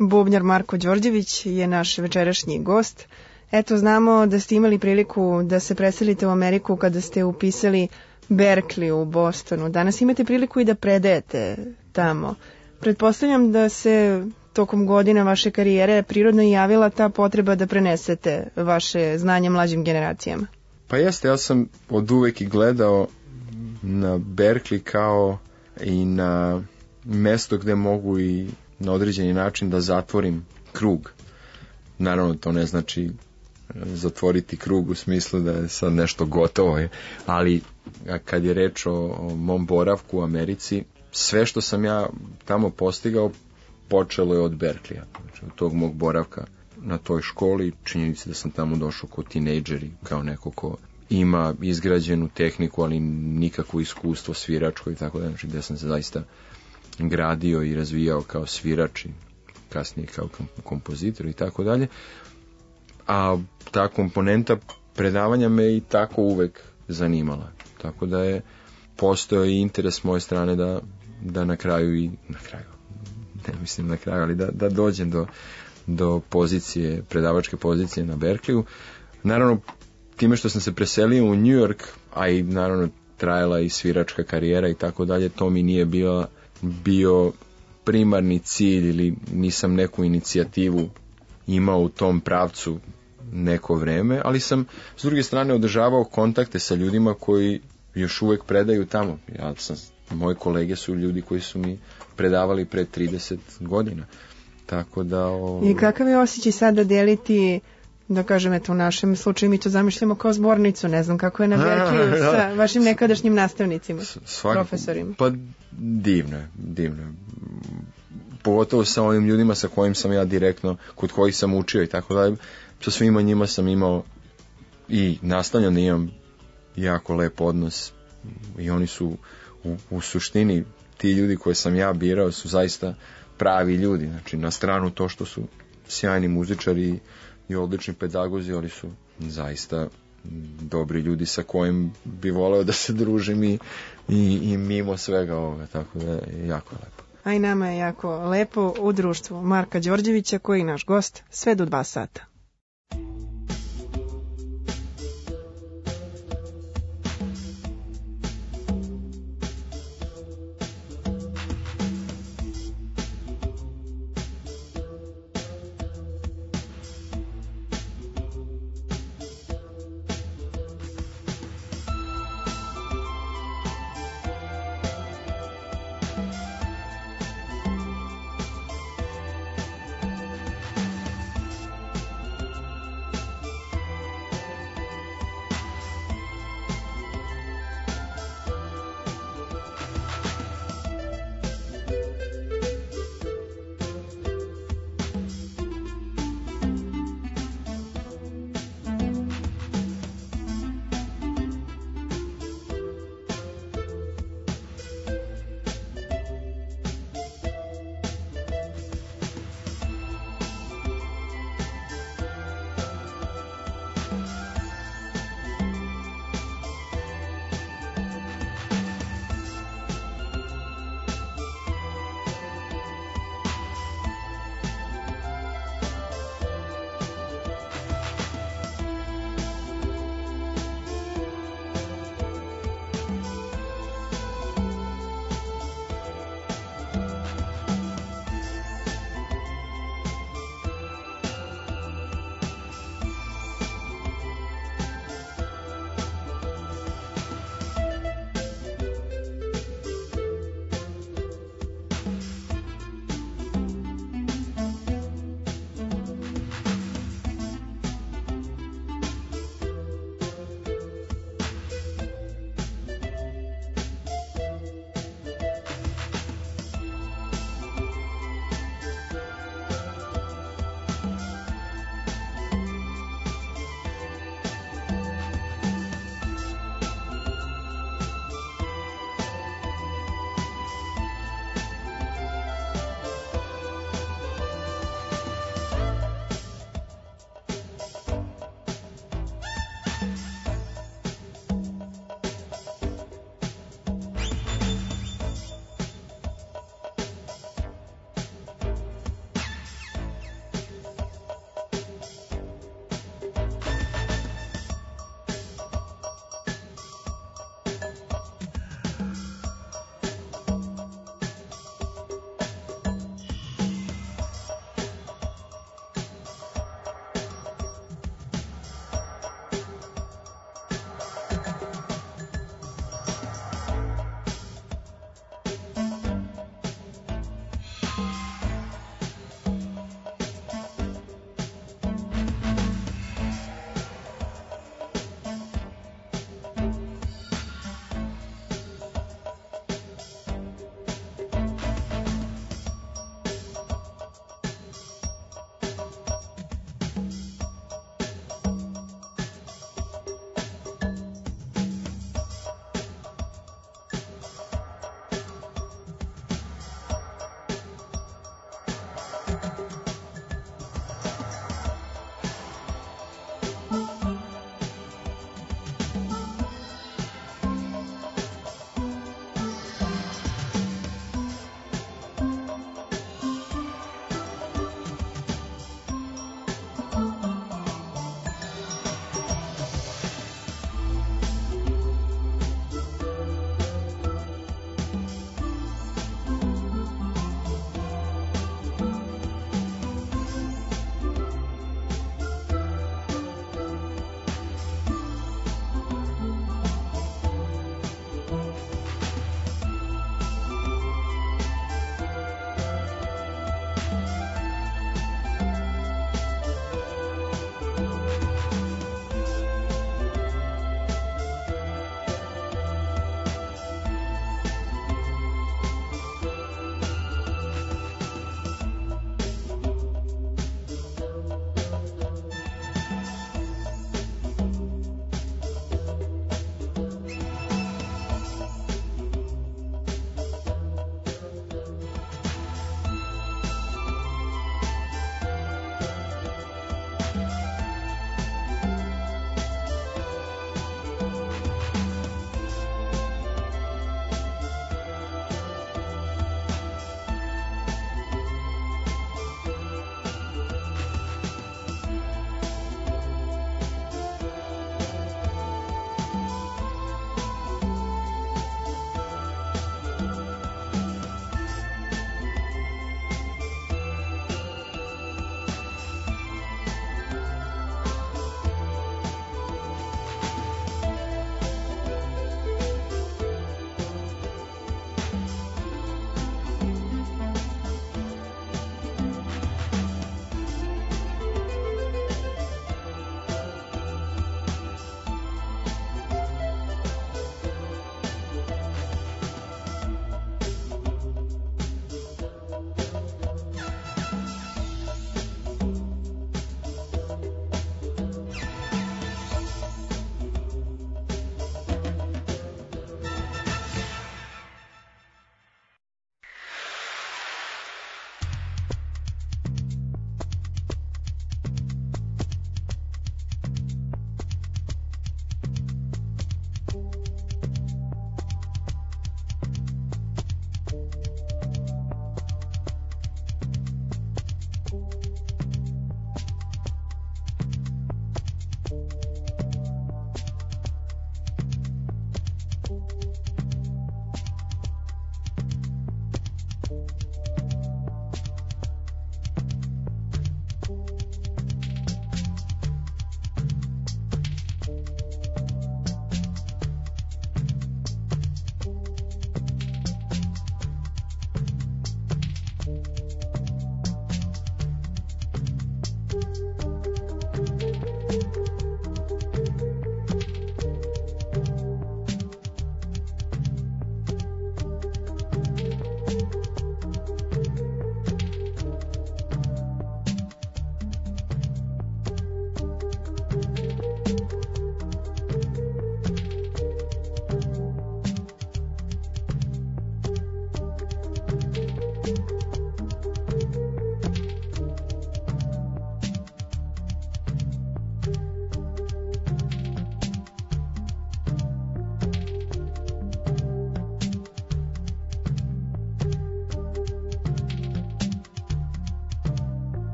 Bubnjar Marko Đorđević je naš večerašnji gost. Eto, znamo da ste imali priliku da se preselite u Ameriku kada ste upisali Berkeley u Bostonu. Danas imate priliku i da predajete tamo. Pretpostavljam da se tokom godina vaše karijere prirodno i javila ta potreba da prenesete vaše znanje mlađim generacijama. Pa jeste, ja sam od uvek i gledao na Berkeley kao i na mesto gde mogu i na određeni način da zatvorim krug. Naravno, to ne znači zatvoriti krug u smislu da je sad nešto gotovo, ali kad je reč o mom boravku u Americi, sve što sam ja tamo postigao počelo je od Berkleya, znači od tog mog boravka na toj školi, činjenica da sam tamo došao kao tinejdžeri, kao neko ko ima izgrađenu tehniku, ali nikakvo iskustvo sviračko i tako da, znači gde sam se zaista gradio i razvijao kao svirač i kasnije kao kompozitor i tako dalje. A ta komponenta predavanja me i tako uvek zanimala. Tako da je postojao i interes s moje strane da na kraju, ne mislim na kraju, ali da dođem do pozicije, predavačke pozicije na Berkeleyu. Naravno, time što sam se preselio u New York, a i naravno trajala i sviračka karijera i tako dalje, to mi nije bio primarni cilj ili nisam neku inicijativu imao u tom pravcu neko vreme, ali sam s druge strane održavao kontakte sa ljudima koji još uvek predaju tamo. Moje kolege su ljudi koji su mi predavali pre 30 godina. Tako da... I kakav je osjećaj sada deliti, da kažem, eto u našem slučaju mi to zamišljamo kao zbornicu, ne znam kako je na Berkeleyu sa vašim nekadašnjim nastavnicima, profesorima. Pa divno je. Pogotovo sa ovim ljudima sa kojim sam ja direktno, kod kojih sam učio i tako dalje. Sa svima njima sam imao i nastavljam da imam jako lep odnos i oni su u suštini ti ljudi koje sam ja birao su zaista pravi ljudi, znači na stranu to što su sjajni muzičari i odlični pedagozi, ali su zaista dobri ljudi sa kojim bi voleo da se družim i mimo svega ovoga, tako da je jako lepo. A i nama je jako lepo u društvu Marka Đorđevića, koji je naš gost sve do 2 sata.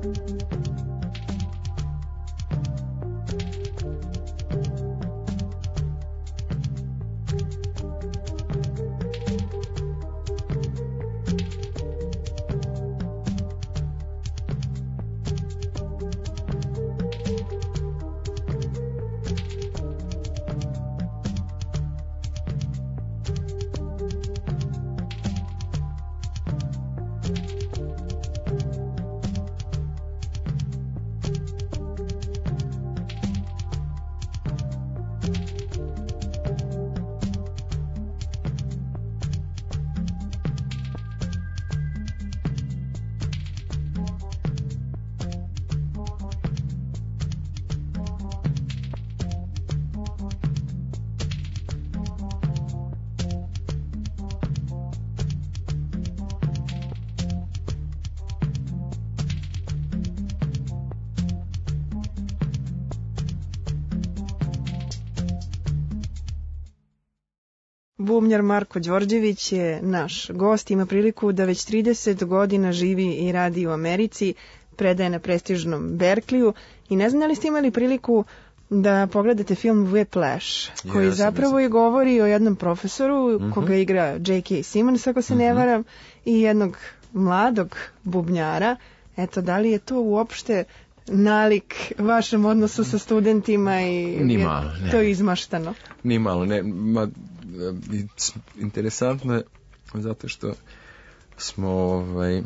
Bubnjar Marko Đorđević je naš gost, ima priliku da već 30 godina živi i radi u Americi, predaje na prestižnom Berkliju i ne znam da li ste imali priliku da pogledate film Whiplash, koji zapravo i govori o jednom profesoru koga igra J.K. Simmons, ako se ne varam, i jednog mladog bubnjara. Eto, da li je to uopšte nalik vašem odnosu sa studentima i Nimalo, ne. To je izmaštano? Nimalo, ne. Interesantno je zato što smo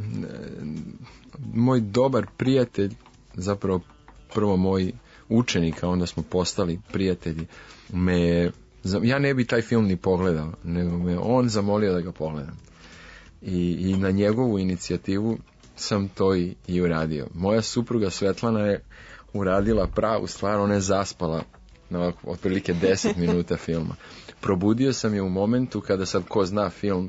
moj dobar prijatelj, zapravo prvo moj učenik, a onda smo postali prijatelji, ja ne bi taj film ni pogledao, nego me on zamolio da ga pogledam. I na njegovu inicijativu sam to i uradio. Moja supruga Svetlana je uradila pravu stvar, ona je zaspala na otprilike 10 minuta filma. Probudio sam je u momentu kada sad ko zna film,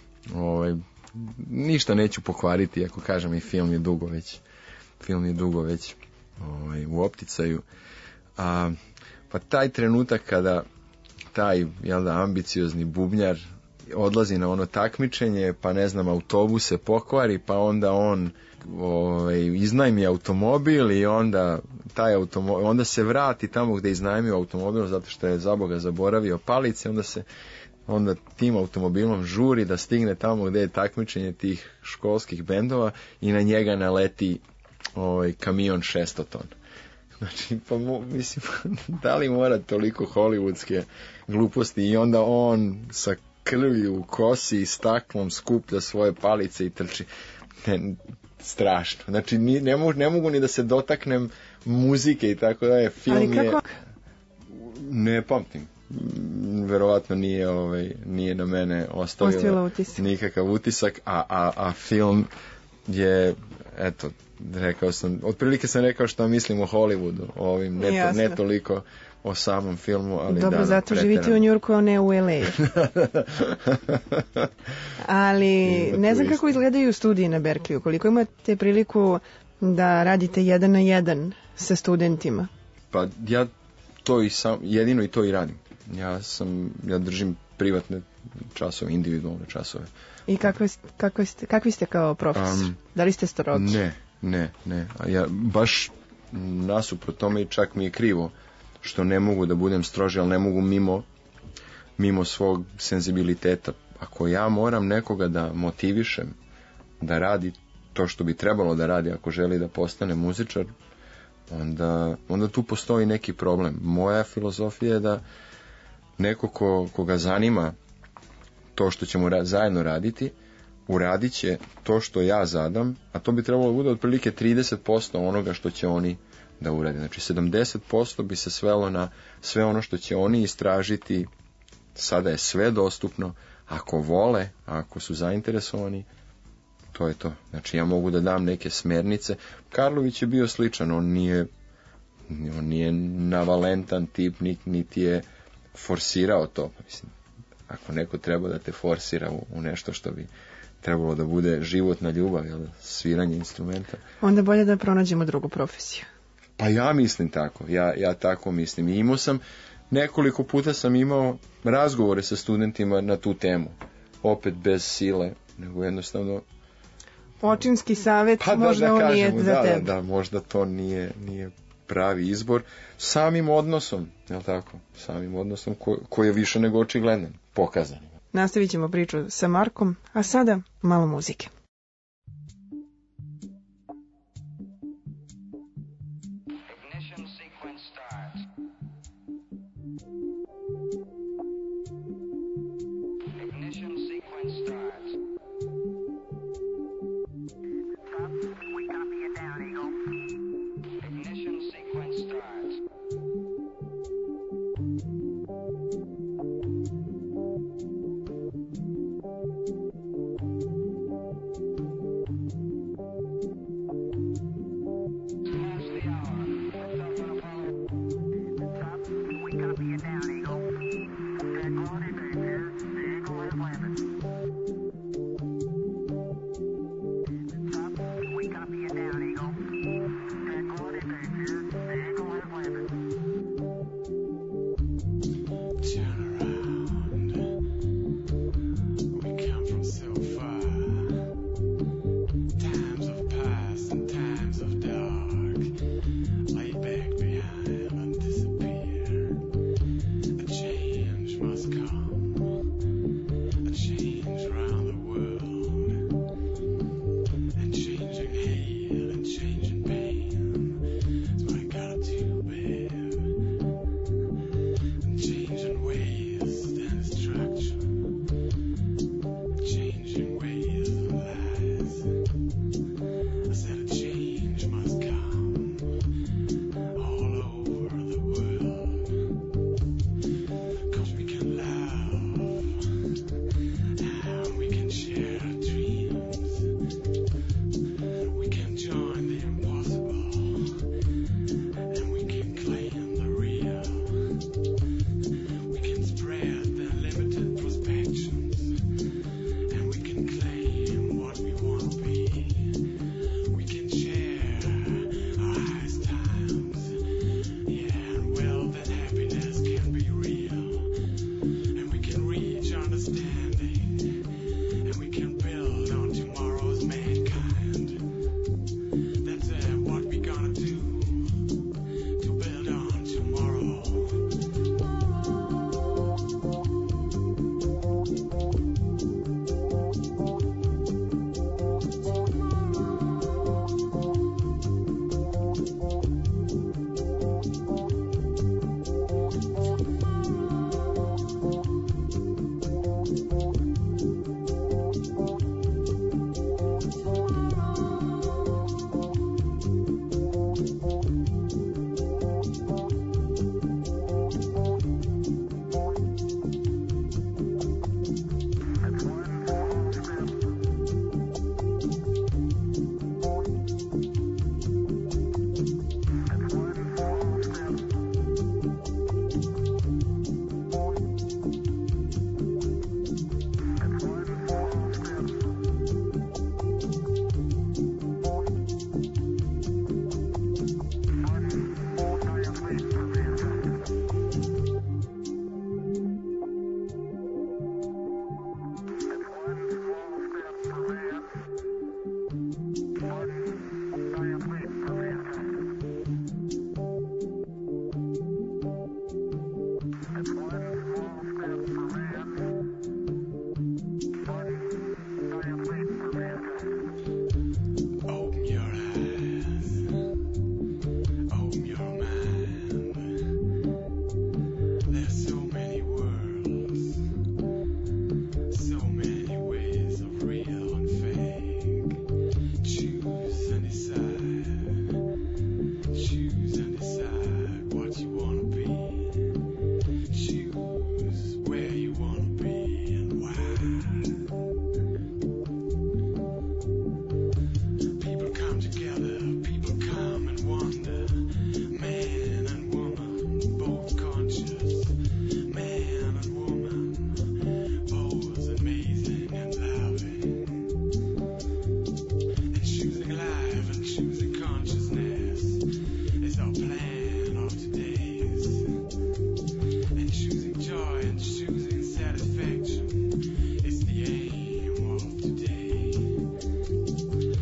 ništa neću pokvariti ako kažem i film je dugo već u opticaju. Pa taj trenutak kada taj ambiciozni bubnjar odlazi na ono takmičenje, pa ne znam, autobus se pokvari, pa onda on iznajmi automobil i onda onda se vrati tamo gde iznajmio automobil zato što je zaboga zaboravio palice, onda tim automobilom žuri da stigne tamo gde je takmičenje tih školskih bendova i na njega naleti kamion 600 ton. Znači, pa mislim, da li mora toliko hollywoodske gluposti i onda on sa krvi u kosi i staklom skuplja svoje palice i trči. Strašno. Znači, ne mogu ni da se dotaknem muzike i tako da je. Film ali kako? Ne pamtim. Verovatno nije na mene ostavilo nikakav utisak, a film je, eto, otprilike sam rekao što mislim o Hollywoodu, ne toliko o samom filmu, ali dobro, zato živite u Njurku, a ne u LA. Ali ne znam kako izgledaju studiji na Berkliju, koliko imate priliku da radite 1 na 1 sa studentima? Pa ja to jedino i to i radim. Ja držim privatne časove, individualne časove. I kakvi ste kao profesor? Da li ste strogi? Ne. A ja baš nasuprot tome i čak mi je krivo što ne mogu da budem stroži, ali ne mogu mimo svog senzibiliteta. Ako ja moram nekoga da motivišem da radi to što bi trebalo da radi ako želi da postane muzičar, onda tu postoji neki problem. Moja filozofija je da neko koga zanima to što ćemo zajedno raditi, uradit će to što ja zadam, a to bi trebalo da bude otprilike 30% onoga što će oni da urade. Znači 70% bi se svelo na sve ono što će oni istražiti. Sada je sve dostupno. Ako vole, ako su zainteresovani, to je to. Znači ja mogu da dam neke smernice. Karlović je bio sličan, on nije navalentan tip, niti je forsirao to. Mislim, ako neko treba da te forsira u nešto što bi trebalo da bude životna ljubav, sviranje instrumenta, onda bolje da pronađemo drugu profesiju. Pa ja mislim tako, ja tako mislim. I nekoliko puta sam imao razgovore sa studentima na tu temu. Opet bez sile, nego jednostavno očinski savjet, Pa možda on nije kažemo, za tebe. Da, možda to nije pravi izbor. Samim odnosom, je li tako? Samim odnosom koji je više nego očigledan, pokazan. Nastavit ćemo priču sa Markom, a sada malo muzike. Ignition sequence starts. Ignition sequence starts. We copy it down, Eagle. Ignition sequence starts. Past the hour. Liftoff on Apollo. Top. We copy it down, Eagle. Tranquility Base. The Eagle has landed. Top. We copy it down, Eagle. Tranquility Base. The Eagle has landed. Turn around. We come from so far. Times of past and times of dark. Lay back behind and disappear. A change must come. A change around the world. And changing hate and changing pain. That's what I gotta do, babe. Changing ways and destruction. Changing ways and lies. I said a change must come all over the world. 'Cause we can love and we can share our dreams. We can join the impossible and we can claim the real. We can spread the limited prospections, and we can claim what we want to be. We can share our highest times, yeah, and wealth and happiness can be real. And we can reach understanding, and we can build on tomorrow's mankind. That's what we gonna do to build on tomorrow. Open your eyes, open your mind. There's so many worlds, so many ways of real and fake. Choose and decide, choose and decide what you wanna be. Choose where you wanna be and why. People come together, people come and wander. Man and woman, both conscious. Man and woman, both amazing and loving. And choosing life and choosing consciousness is our plan of today's. And choosing joy and choosing satisfaction is the aim of today.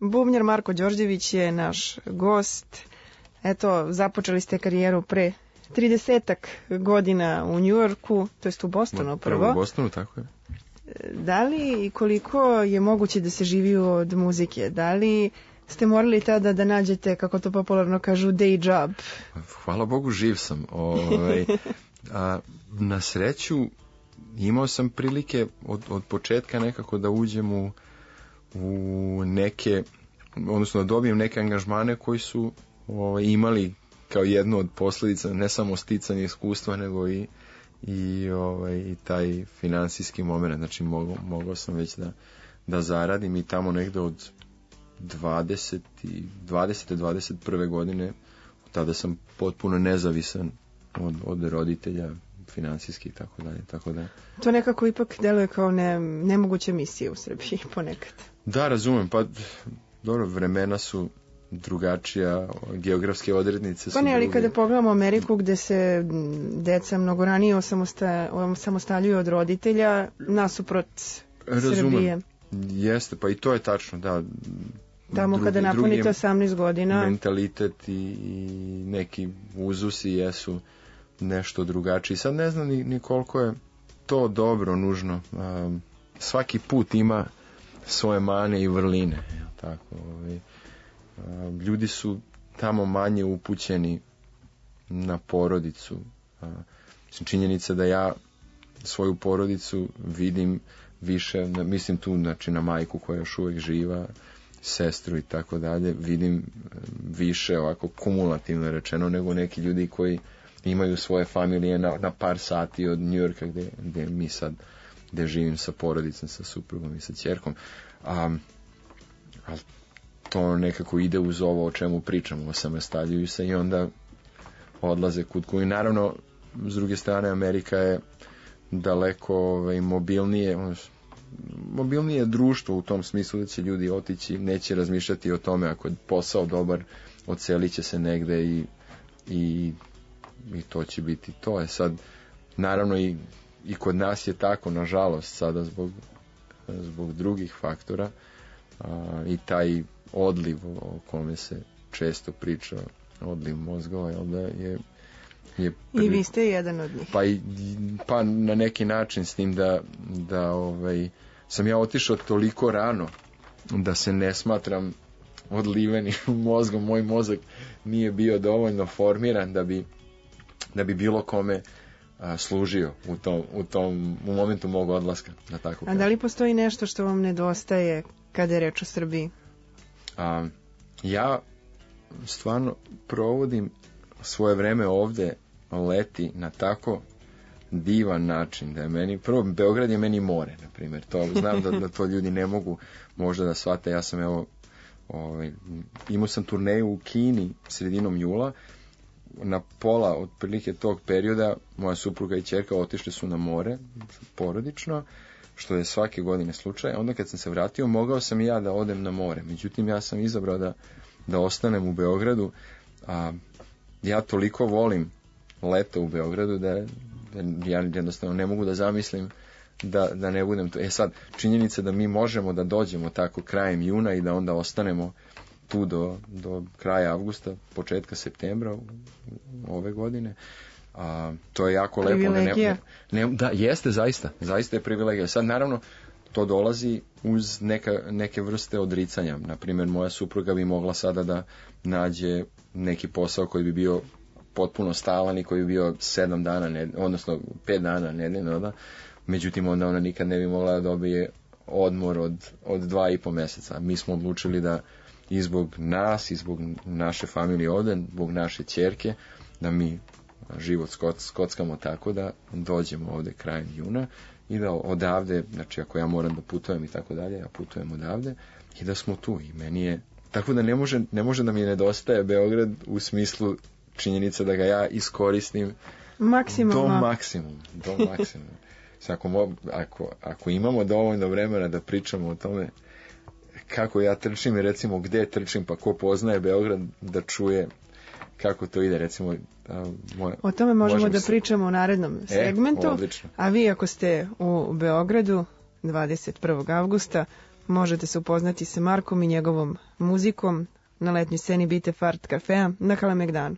Bubnjar Marko Đorđević je naš gost. Eto, započeli ste karijeru pre 30-ak godina u Njujorku, to jest u Bostonu prvo. U Bostonu, tako je. Da li i koliko je moguće da se živi od muzike? Da li ste morali tada da nađete, kako to popularno kažu, day job? Hvala Bogu, živ sam. Na sreću imao sam prilike od početka nekako da uđem u neke, odnosno da dobijem neke angažmane koji su imali kao jednu od posljedica ne samo sticanje iskustva, nego i taj finansijski moment. Znači mogao sam već da zaradim i tamo negde od 21. godine, tada sam potpuno nezavisan od roditelja, finansijski i tako dalje. To nekako ipak deluje kao nemoguća misija u Srbiji ponekad. Da, razumem, pa dobro, vremena su drugačija, geografske odrednice su pa ne, ali druge. kada pogledamo Ameriku gde se deca mnogo ranije osamostaljuju od roditelja nasuprot Srbije. Jeste, pa i to je tačno, da. Tamo kada napunite 18 godina. Mentalitet i neki uzusi jesu nešto drugačiji. Sad ne znam ni koliko je to dobro, nužno. Svaki put ima svoje mane i vrline. Tako, ljudi su tamo manje upućeni na porodicu. Činjenica da ja svoju porodicu vidim više, mislim tu znači na majku koja je još uvijek živa, sestru i tako dalje, vidim više ovako kumulativno rečeno nego neki ljudi koji imaju svoje familije na par sati od Njujorka gdje mi sad, gdje živim sa porodicom, sa suprugom i sa ćerkom. Ali to nekako ide uz ovo o čemu pričamo, osamostaljuju se i onda odlaze kud kuda. I naravno, s druge strane, Amerika je daleko mobilnije društvo u tom smislu da će ljudi otići, neće razmišljati o tome ako je posao dobar, odselit će se negde i to će biti to. Je sad, naravno i kod nas je tako, nažalost, sada zbog drugih faktora i taj odliv o kome se često priča, odliv mozgova, jel da je i vi ste jedan od njih. Pa na neki način, s tim da sam ja otišao toliko rano da se ne smatram odlivenim mozgom. Moj mozak nije bio dovoljno formiran da bi bilo kome služio u momentu mog odlaska. A da li postoji nešto što vam nedostaje kada je reč o Srbiji? Ja stvarno provodim svoje vreme ovde leti na tako divan način da je meni, prvo Beograd je meni more, na primjer, to znam da to ljudi ne mogu možda da shvate. Ja sam imao sam turneju u Kini sredinom jula, na pola otprilike tog perioda moja supruga i ćerka otišli su na more porodično, što je svake godine slučaj. Onda kad sam se vratio, mogao sam i ja da odem na more, međutim ja sam izabrao da ostanem u Beogradu. Ja toliko volim leto u Beogradu da ja jednostavno ne mogu da zamislim da ne budem tu. Sad, činjenica da mi možemo da dođemo tako krajem juna i da onda ostanemo tu do kraja avgusta, početka septembra ove godine, to je jako lepo. Privilegija. Da, jeste, zaista je privilegija. Sad, naravno, to dolazi uz neke vrste odricanja. Naprimjer, moja supruga bi mogla sada da nađe neki posao koji bi bio potpuno stalan i koji bi bio 7 dana, odnosno 5 dana nedeljno, da. Međutim, onda ona nikad ne bi mogla da dobije odmor od 2,5 mjeseca. Mi smo odlučili da i zbog nas, i zbog naše familije ovde, zbog naše ćerke, da mi život skockamo tako da dođemo ovde krajem juna i da odavde, znači ako ja moram da putujem i tako dalje, ja putujem odavde i da smo tu. I meni je, tako da ne može da mi nedostaje Beograd u smislu činjenica da ga ja iskoristim do maksimuma. Ako imamo dovoljno vremena da pričamo o tome kako ja trčim i recimo gde trčim, pa ko poznaje Beograd da čuje kako to ide, recimo o tome možemo da pričamo u narednom segmentu. Odlično. A vi ako ste u Beogradu 21. avgusta možete se upoznati sa Markom i njegovom muzikom na letnjoj sceni Bite Fart kafea na Kalemegdanu.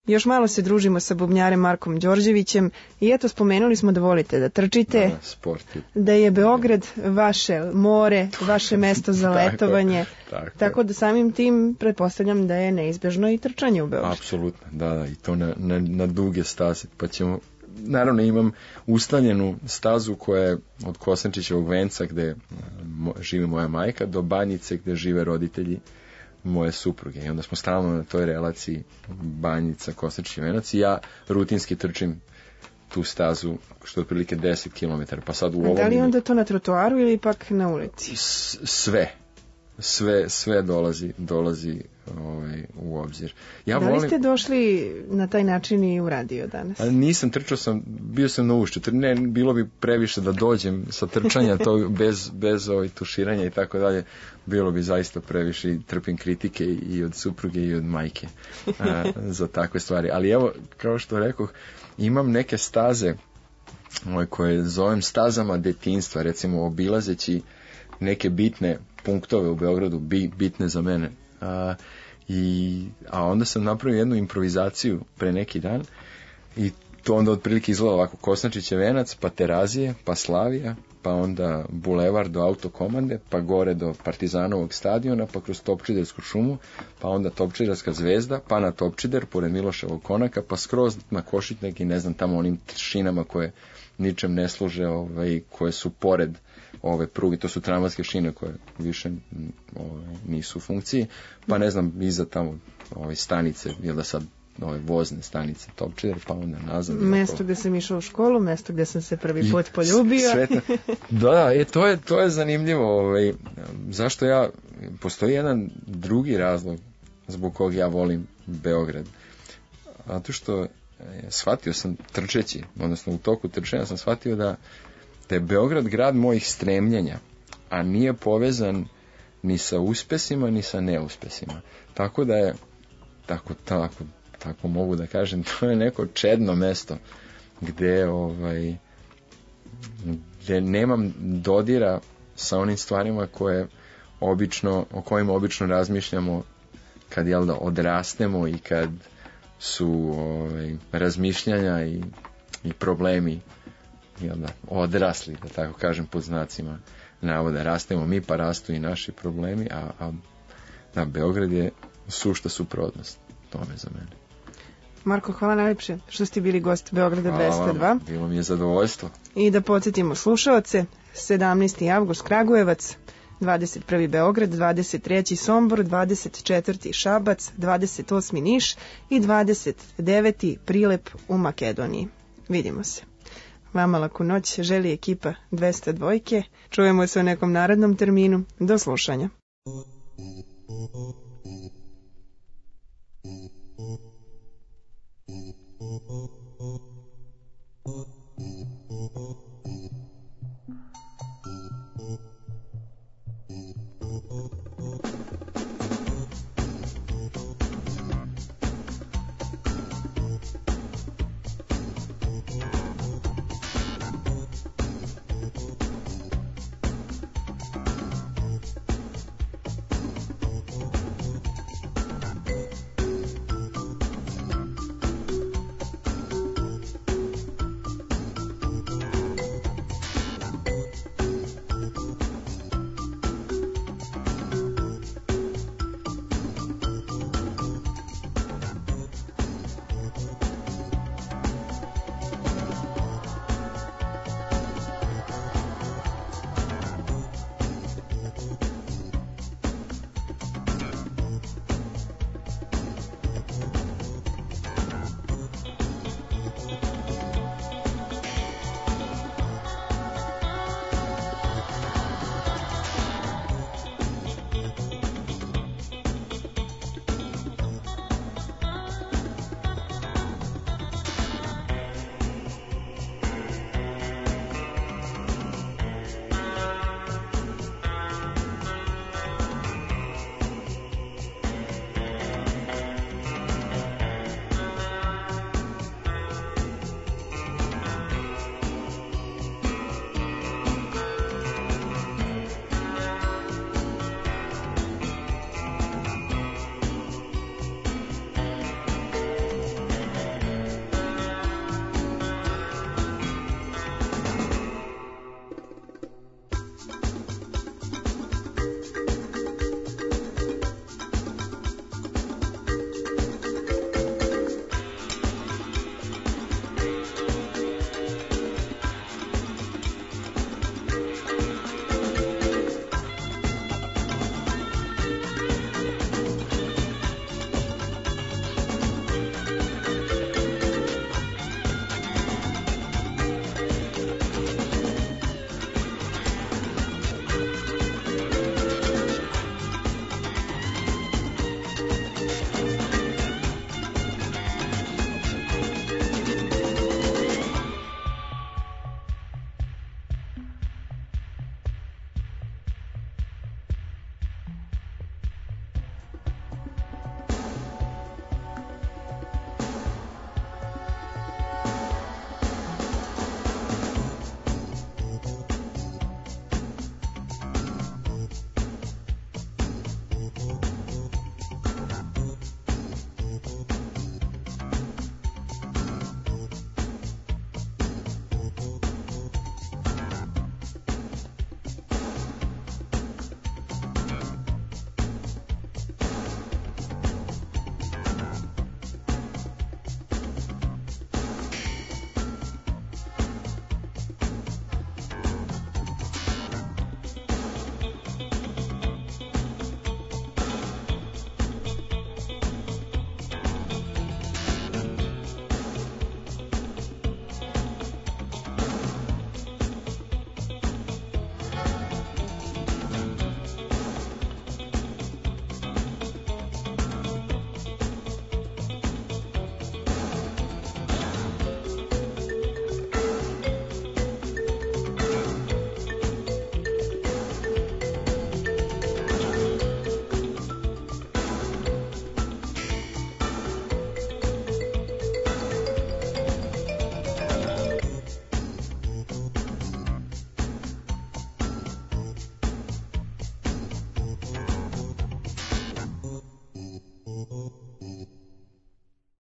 Još malo se družimo sa bubnjarem Markom Đorđevićem i eto spomenuli smo da volite da trčite, Sport je. da je Beograd vaše more, vaše mesto za letovanje, tako da samim tim pretpostavljam da je neizbežno i trčanje u Beogradu. Apsolutno, da, i to na duge staze, pa ćemo, naravno imam ustaljenu stazu koja je od Kosančićevog venca gde živi moja majka do Banjice gde žive roditelji moje supruge i onda smo stalno na toj relaciji Banjica, Kosančićev venac i ja rutinski trčim tu stazu što je otprilike 10 km. Pa sad u ovom... Da li onda to na trotoaru ili ipak na ulici? Sve dolazi u obzir. Ja da li ste došli na taj način i u radio danas? Nisam, bio sam na ušću. Ne, bilo bi previše da dođem sa trčanja, to bez tuširanja i tako dalje. Bilo bi zaista previše i trpim kritike i od supruge i od majke za takve stvari. Ali evo, kao što rekoh, imam neke staze koje zovem stazama detinjstva, recimo obilazeći neke bitne punktove u Beogradu, bitne za mene. A onda sam napravio jednu improvizaciju pre neki dan i to onda otprilike izgleda ovako: Kosančićev venac, pa Terazije, pa Slavija, pa onda bulevar do Autokomande, pa gore do Partizanovog stadiona, pa kroz Topčidersku šumu, pa onda Topčiderska zvezda, pa na Topčider, pored Miloševog konaka, pa skroz na Košitnjak i ne znam, tamo onim šinama koje ničem ne služe, koje su pored ove pruge, to su tramvajske šine koje više nisu u funkciji, pa ne znam, iza tamo stanice, jel da sad vozne stanice Topčider, pa onda nazad. Mesto gde sam išao u školu, mesto gde sam se prvi put poljubio. Da, to je zanimljivo. Zašto postoji jedan drugi razlog zbog kog ja volim Beograd. Zato što shvatio sam trčeći, odnosno u toku trčenja sam shvatio da je Beograd grad mojih stremljenja, a nije povezan ni sa uspesima, ni sa neuspesima. Tako da je, tako mogu da kažem, to je neko čedno mesto gde nemam dodira sa onim stvarima o kojima obično razmišljamo kad odrastemo i kad su razmišljanja i problemi odrasli, da tako kažem pod znacima navoda. Rastemo mi, pa rastu i naši problemi, a Beograd je sušta suprotnost tome za mene. Marko, hvala najlepše što ste bili gost Beograda 202. Bilo mi je zadovoljstvo. I da podsjetimo slušaoce, 17. avgust Kragujevac, 21. Beograd, 23. Sombor, 24. Šabac, 28. Niš i 29. Prilep u Makedoniji. Vidimo se. Vama laku noć želi ekipa 202. Čujemo se u nekom narednom terminu. Do slušanja.